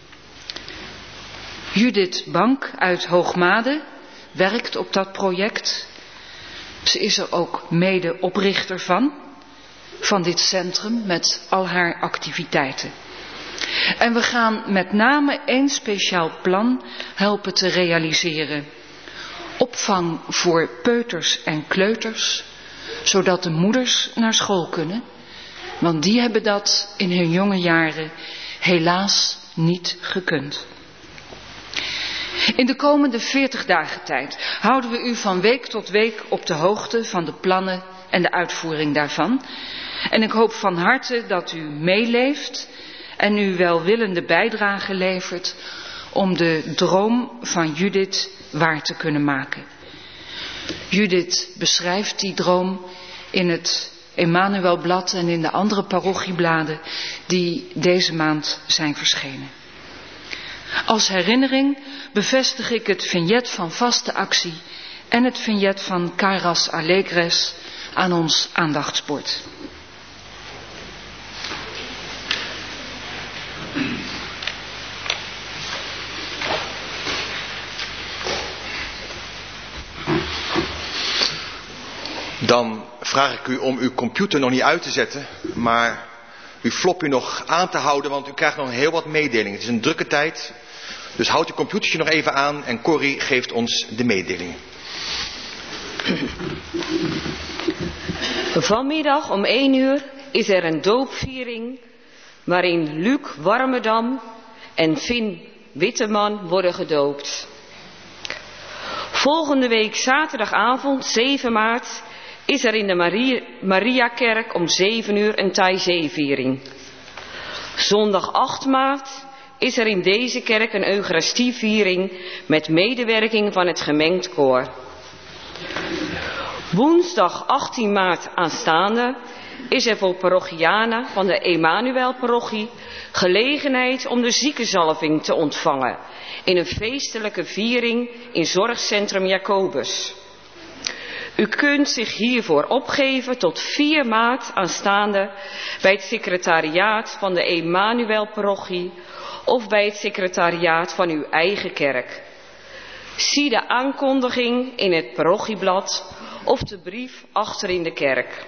Judith Bank uit Hoogmade werkt op dat project. Ze is er ook mede-oprichter van, van dit centrum met al haar activiteiten. En we gaan met name één speciaal plan helpen te realiseren. Opvang voor peuters en kleuters, zodat de moeders naar school kunnen. Want die hebben dat in hun jonge jaren helaas niet gekund. In de komende veertig dagen tijd houden we u van week tot week op de hoogte van de plannen en de uitvoering daarvan. En ik hoop van harte dat u meeleeft en u welwillende bijdrage levert om de droom van Judith waar te kunnen maken. Judith beschrijft die droom in het Emmanuelblad en in de andere parochiebladen die deze maand zijn verschenen. Als herinnering bevestig ik het vignet van Vaste Actie en het vignet van Caras Alegres aan ons aandachtsbord. Dan vraag ik u om uw computer nog niet uit te zetten, maar uw floppy nog aan te houden, want u krijgt nog heel wat mededelingen. Het is een drukke tijd, dus houd uw computertje nog even aan en Corrie geeft ons de mededelingen. Vanmiddag om één uur is er een doopviering waarin Luc Warmerdam en Finn Witteman worden gedoopt. Volgende week zaterdagavond zeven maart is er in de Maria, Mariakerk om zeven uur een Taizé-viering. Zondag acht maart is er in deze kerk een Eucharistieviering met medewerking van het gemengd koor. Woensdag achttien maart aanstaande is er voor parochianen van de Emmanuelparochie gelegenheid om de ziekenzalving te ontvangen in een feestelijke viering in Zorgcentrum Jacobus. U kunt zich hiervoor opgeven tot vier maart aanstaande bij het secretariaat van de Emmanuelparochie of bij het secretariaat van uw eigen kerk. Zie de aankondiging in het parochieblad of de brief achter in de kerk.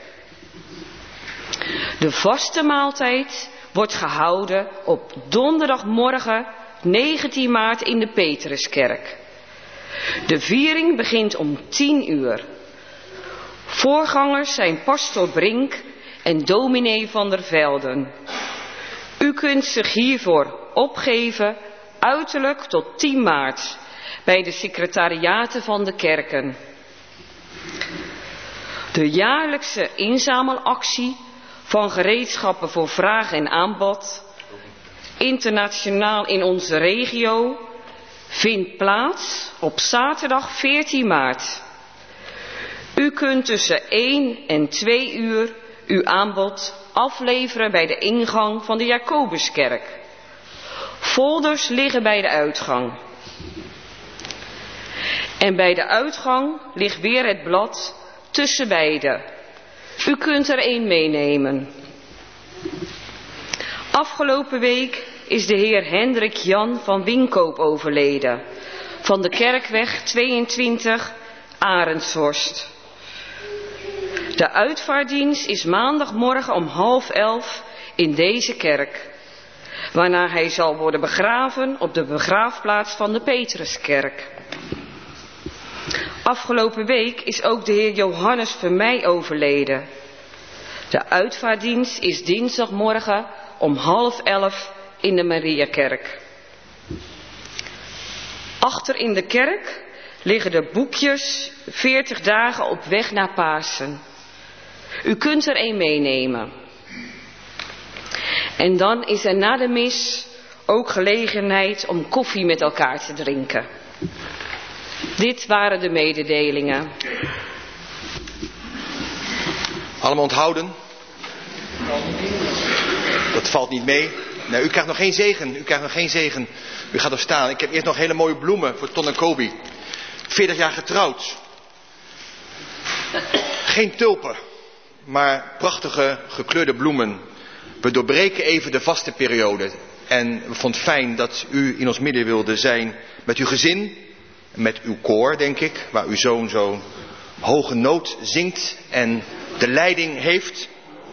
De vaste maaltijd wordt gehouden op donderdagmorgen negentien maart in de Petruskerk. De viering begint om tien uur. Voorgangers zijn pastoor Brink en dominee van der Velden. U kunt zich hiervoor opgeven uiterlijk tot tien maart bij de secretariaten van de kerken. De jaarlijkse inzamelactie van gereedschappen voor vraag en aanbod, internationaal in onze regio, vindt plaats op zaterdag veertien maart. U kunt tussen één en twee uur uw aanbod afleveren bij de ingang van de Jacobuskerk. Folders liggen bij de uitgang. En bij de uitgang ligt weer het blad tussen beide. U kunt er één meenemen. Afgelopen week is de heer Hendrik Jan van Winkoop overleden, van de Kerkweg tweeëntwintig, Arendshorst. De uitvaarddienst is maandagmorgen om half elf in deze kerk, waarna hij zal worden begraven op de begraafplaats van de Petruskerk. Afgelopen week is ook de heer Johannes Vermeij overleden. De uitvaarddienst is dinsdagmorgen om half elf in de Mariakerk. Achter in de kerk liggen de boekjes veertig dagen op weg naar Pasen. U kunt er een meenemen. En dan is er na de mis ook gelegenheid om koffie met elkaar te drinken. Dit waren de mededelingen. Allemaal onthouden? Dat valt niet mee. Nee, u krijgt nog geen zegen. U krijgt nog geen zegen. U gaat er staan. Ik heb eerst nog hele mooie bloemen voor Ton en Kobi. veertig jaar getrouwd. Geen tulpen, maar prachtige gekleurde bloemen. We doorbreken even de vaste periode. En we vonden het fijn dat u in ons midden wilde zijn met uw gezin. Met uw koor, denk ik. Waar uw zoon zo'n hoge noot zingt en de leiding heeft.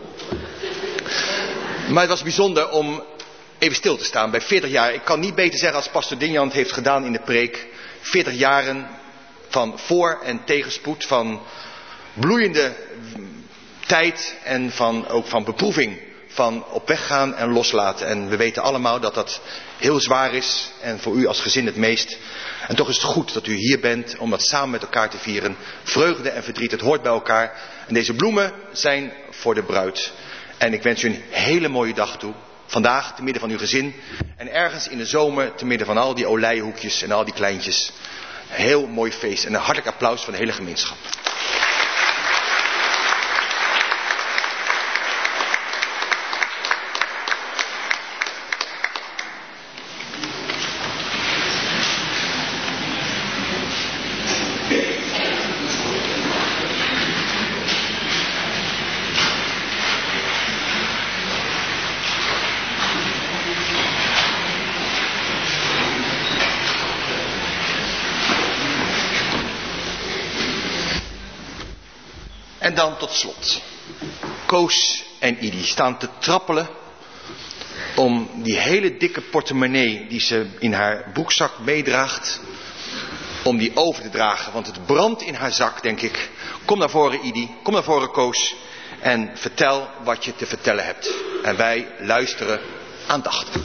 Maar het was bijzonder om even stil te staan bij veertig jaar. Ik kan niet beter zeggen als pastor Dinjan het heeft gedaan in de preek. veertig jaren van voor- en tegenspoed, van bloeiende tijd en van, ook van beproeving. Van op weg gaan en loslaten. En we weten allemaal dat dat heel zwaar is. En voor u als gezin het meest. En toch is het goed dat u hier bent om dat samen met elkaar te vieren. Vreugde en verdriet, het hoort bij elkaar. En deze bloemen zijn voor de bruid. En ik wens u een hele mooie dag toe. Vandaag te midden van uw gezin. En ergens in de zomer te midden van al die olijhoekjes en al die kleintjes. Een heel mooi feest. En een hartelijk applaus voor de hele gemeenschap. En dan tot slot. Koos en Idi staan te trappelen om die hele dikke portemonnee die ze in haar broekzak meedraagt, om die over te dragen. Want het brandt in haar zak, denk ik. Kom naar voren, Idi. Kom naar voren, Koos. En vertel wat je te vertellen hebt. En wij luisteren aandachtig.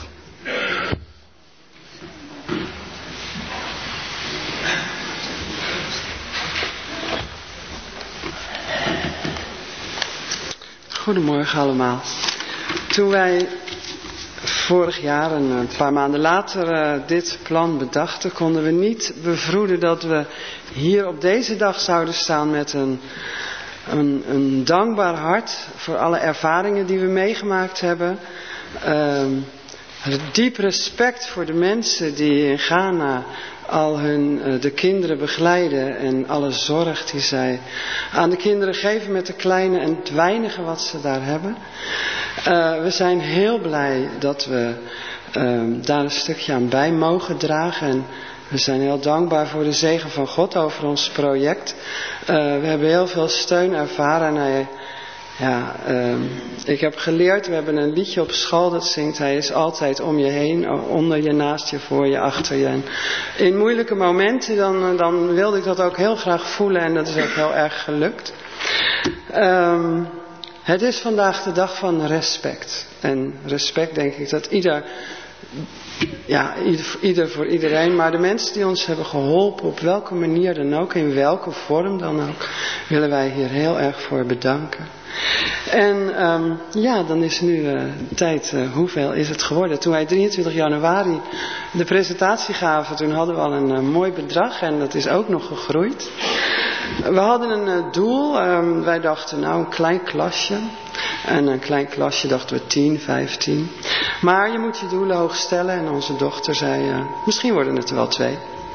Goedemorgen allemaal. Toen wij vorig jaar, een paar maanden later, uh, dit plan bedachten, konden we niet bevroeden dat we hier op deze dag zouden staan met een, een, een dankbaar hart voor alle ervaringen die we meegemaakt hebben. Uh, diep respect voor de mensen die in Ghana al hun, uh, de kinderen begeleiden en alle zorg die zij aan de kinderen geven met de kleine en het weinige wat ze daar hebben. Uh, we zijn heel blij dat we uh, daar een stukje aan bij mogen dragen. En we zijn heel dankbaar voor de zegen van God over ons project. Uh, we hebben heel veel steun ervaren. En hij, ja, uh, ik heb geleerd, we hebben een liedje op school dat zingt: hij is altijd om je heen, onder je, naast je, voor je, achter je. En in moeilijke momenten dan, dan wilde ik dat ook heel graag voelen en dat is ook heel erg gelukt. Um, het is vandaag de dag van respect. En respect denk ik dat ieder, ja, ieder, ieder voor iedereen, maar de mensen die ons hebben geholpen, op welke manier dan ook, in welke vorm dan ook, willen wij hier heel erg voor bedanken. En um, ja, dan is nu uh, tijd, uh, hoeveel is het geworden? Toen wij drieëntwintig januari de presentatie gaven, toen hadden we al een uh, mooi bedrag en dat is ook nog gegroeid. We hadden een uh, doel, um, wij dachten nou een klein klasje. En een klein klasje dachten we tien, vijftien. Maar je moet je doelen hoog stellen en onze dochter zei, uh, misschien worden het er wel twee.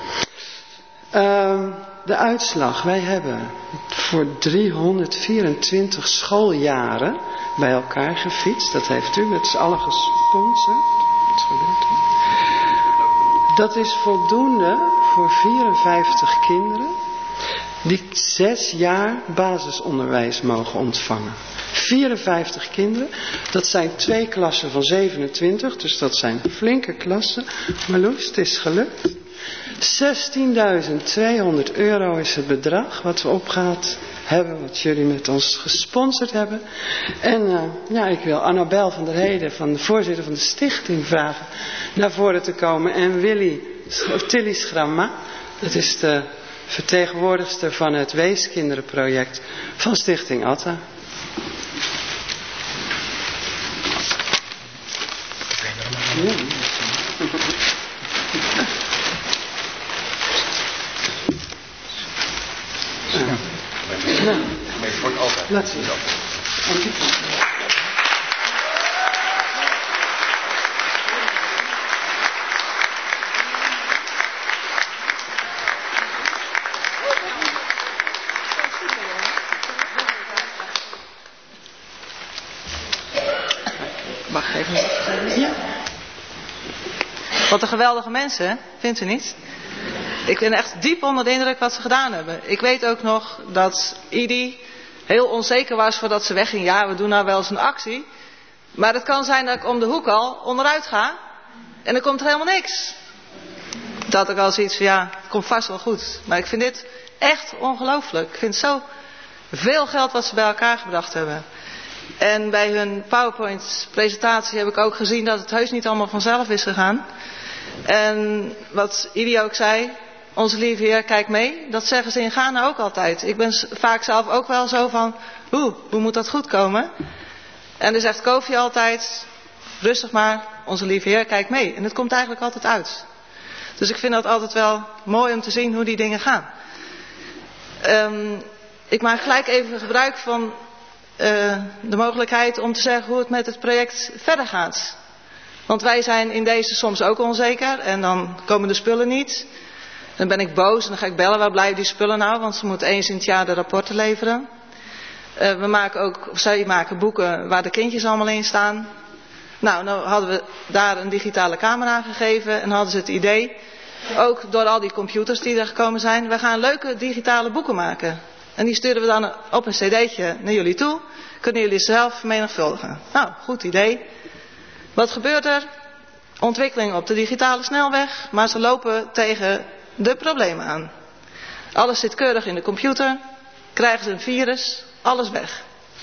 Um, de uitslag, wij hebben voor driehonderdvierentwintig schooljaren bij elkaar gefietst. Dat heeft u met z'n allen gesponsord. Dat is voldoende voor vierenvijftig kinderen die zes jaar basisonderwijs mogen ontvangen. vierenvijftig kinderen, dat zijn twee klassen van zevenentwintig, dus dat zijn flinke klassen. Maar Loes, het is gelukt. zestienduizend tweehonderd euro is het bedrag wat we opgehaald hebben, wat jullie met ons gesponsord hebben. En uh, ja, ik wil Annabel van der Heden, van de voorzitter van de stichting, vragen naar voren te komen. En Willy, of Tilly Schramma, dat is de vertegenwoordigster van het Weeskinderenproject van Stichting Atta. Ja. Nou, laat zien. Mag ik even? Ja. Wat een geweldige mensen, vindt u niet? Ik ben echt diep onder de indruk wat ze gedaan hebben. Ik weet ook nog dat Idi heel onzeker was voordat ze wegging. Ja, we doen nou wel eens een actie. Maar het kan zijn dat ik om de hoek al onderuit ga. En er komt er helemaal niks. Dat ik al zoiets van, ja, het komt vast wel goed. Maar ik vind dit echt ongelooflijk. Ik vind zo veel geld wat ze bij elkaar gebracht hebben. En bij hun PowerPoint presentatie heb ik ook gezien dat het heus niet allemaal vanzelf is gegaan. En wat Idi ook zei, onze lieve Heer, kijk mee. Dat zeggen ze in Ghana ook altijd. Ik ben vaak zelf ook wel zo van, hoe, hoe moet dat goed komen? En dan zegt Kofi altijd, rustig maar, onze lieve Heer, kijk mee. En het komt eigenlijk altijd uit. Dus ik vind dat altijd wel mooi om te zien hoe die dingen gaan. Um, ik maak gelijk even gebruik van uh, de mogelijkheid om te zeggen hoe het met het project verder gaat. Want wij zijn in deze soms ook onzeker en dan komen de spullen niet. Dan ben ik boos en dan ga ik bellen, waar blijven die spullen nou? Want ze moeten eens in het jaar de rapporten leveren. Uh, we maken ook, of zij maken boeken waar de kindjes allemaal in staan. Nou, nou hadden we daar een digitale camera gegeven en hadden ze het idee, ook door al die computers die er gekomen zijn, we gaan leuke digitale boeken maken. En die sturen we dan op een cd'tje naar jullie toe. Kunnen jullie zelf vermenigvuldigen. Nou, goed idee. Wat gebeurt er? Ontwikkeling op de digitale snelweg, maar ze lopen tegen de problemen aan. Alles zit keurig in de computer, krijgen ze een virus, alles weg.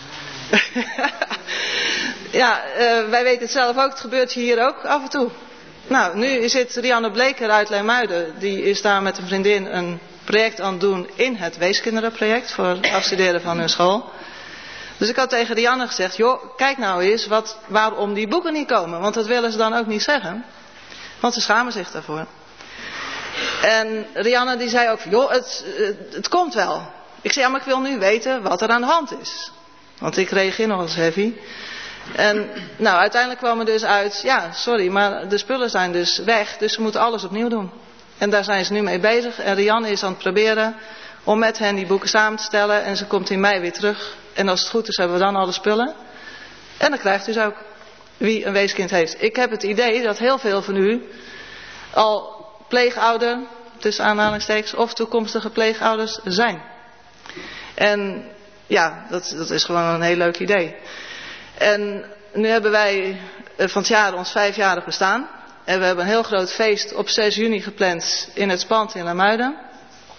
Ja, uh, wij weten het zelf ook, het gebeurt hier ook af en toe. Nou, nu zit Rianne Bleker uit Leimuiden, die is daar met een vriendin een project aan het doen in het Weeskinderenproject voor het afstuderen van hun school. Dus ik had tegen Rianne gezegd, joh, kijk nou eens wat, waarom die boeken niet komen. Want dat willen ze dan ook niet zeggen. Want ze schamen zich daarvoor. En Rianne die zei ook, joh, het, het, het komt wel. Ik zei, ja, maar ik wil nu weten wat er aan de hand is. Want ik reageer nog eens heavy. En nou, uiteindelijk kwam er dus uit, ja, sorry, maar de spullen zijn dus weg. Dus ze moeten alles opnieuw doen. En daar zijn ze nu mee bezig. En Rianne is aan het proberen om met hen die boeken samen te stellen. En ze komt in mei weer terug. En als het goed is, hebben we dan alle spullen. En dan krijgt u dus ook wie een weeskind heeft. Ik heb het idee dat heel veel van u al pleegouder, tussen aanhalingstekens, of toekomstige pleegouders zijn. En ja, dat, dat is gewoon een heel leuk idee. En nu hebben wij van het jaar ons vijfjarig bestaan. En we hebben een heel groot feest op zes juni gepland in het Spand in Leimuiden.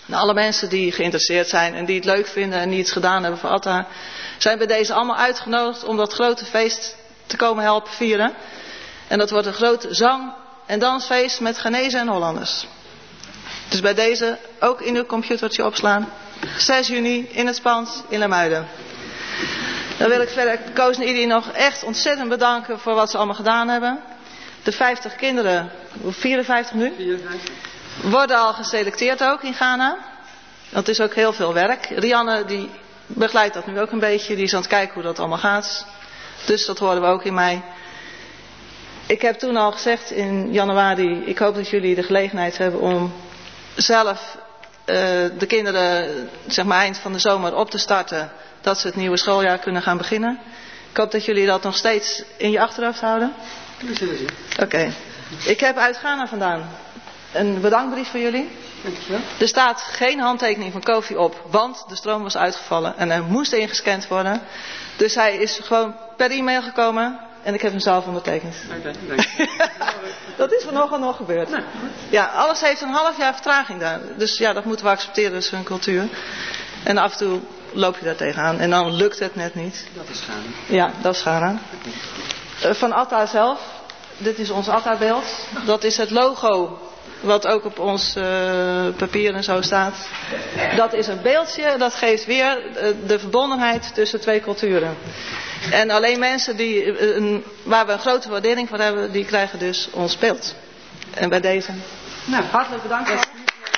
En alle mensen die geïnteresseerd zijn en die het leuk vinden en die iets gedaan hebben voor Atta, zijn bij deze allemaal uitgenodigd om dat grote feest te komen helpen vieren. En dat wordt een groot zang- en dansfeest met Ghanese en Hollanders. Dus bij deze ook in uw computertje opslaan. zes juni in het Spans in Lemuiden. Dan wil ik verder Koos en Idi nog echt ontzettend bedanken voor wat ze allemaal gedaan hebben. De vijftig kinderen, vierenvijftig nu, vierenvijftig. Worden al geselecteerd ook in Ghana. Want het is ook heel veel werk. Rianne die begeleidt dat nu ook een beetje. Die is aan het kijken hoe dat allemaal gaat. Dus dat horen we ook in mei. Ik heb toen al gezegd in januari, ik hoop dat jullie de gelegenheid hebben om zelf uh, de kinderen zeg maar eind van de zomer op te starten. Dat ze het nieuwe schooljaar kunnen gaan beginnen. Ik hoop dat jullie dat nog steeds in je achterhoofd houden. Oké. Okay. Ik heb uit Ghana vandaan een bedankbrief voor jullie. Dankjewel. Er staat geen handtekening van Kofi op, want de stroom was uitgevallen en er moest ingescand worden. Dus hij is gewoon per e-mail gekomen en ik heb hem zelf ondertekend. Oké, okay, dat is vanochtend nog gebeurd. Nou, ja, alles heeft een half jaar vertraging daar. Dus ja, dat moeten we accepteren, dat is hun cultuur. En af en toe loop je daar tegenaan en dan lukt het net niet. Dat is Ghana. Ja, dat is Ghana. Uh, van Atta zelf, dit is ons Atta-beeld. Dat is het logo wat ook op ons uh, papier en zo staat. Dat is een beeldje, dat geeft weer uh, de verbondenheid tussen twee culturen. En alleen mensen die, uh, een, waar we een grote waardering voor hebben, die krijgen dus ons beeld. En bij deze. Nou, hartelijk bedankt. Ja.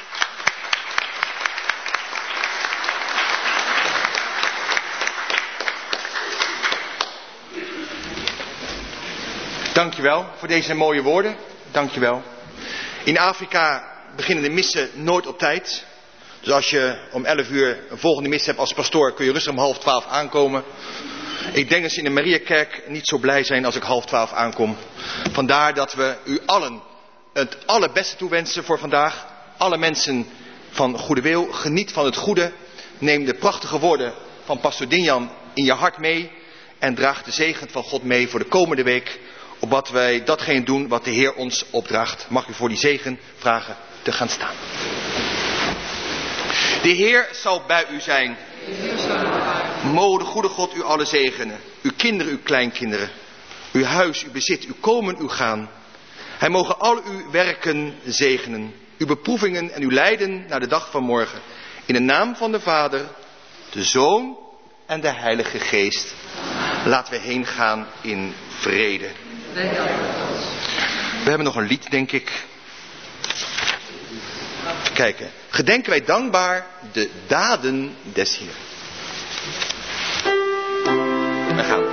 Dankjewel voor deze mooie woorden. Dankjewel. In Afrika beginnen de missen nooit op tijd. Dus als je om elf uur een volgende mis hebt als pastoor, kun je rustig om half twaalf aankomen. Ik denk dat ze in de Mariakerk niet zo blij zijn als ik half twaalf aankom. Vandaar dat we u allen het allerbeste toewensen voor vandaag. Alle mensen van goede wil, geniet van het goede. Neem de prachtige woorden van pastor Dinjan in je hart mee. En draag de zegen van God mee voor de komende week. Opdat wij datgene doen wat de Heer ons opdraagt. Mag u voor die zegen vragen te gaan staan. De Heer zal bij u zijn. Mogen de goede God u alle zegenen. Uw kinderen, uw kleinkinderen. Uw huis, uw bezit, uw komen, uw gaan. Hij mogen al uw werken zegenen. Uw beproevingen en uw lijden naar de dag van morgen. In de naam van de Vader, de Zoon en de Heilige Geest. Laten we heen gaan in vrede. We hebben nog een lied, denk ik. Even kijken. Gedenken wij dankbaar de daden des Heeren. We gaan.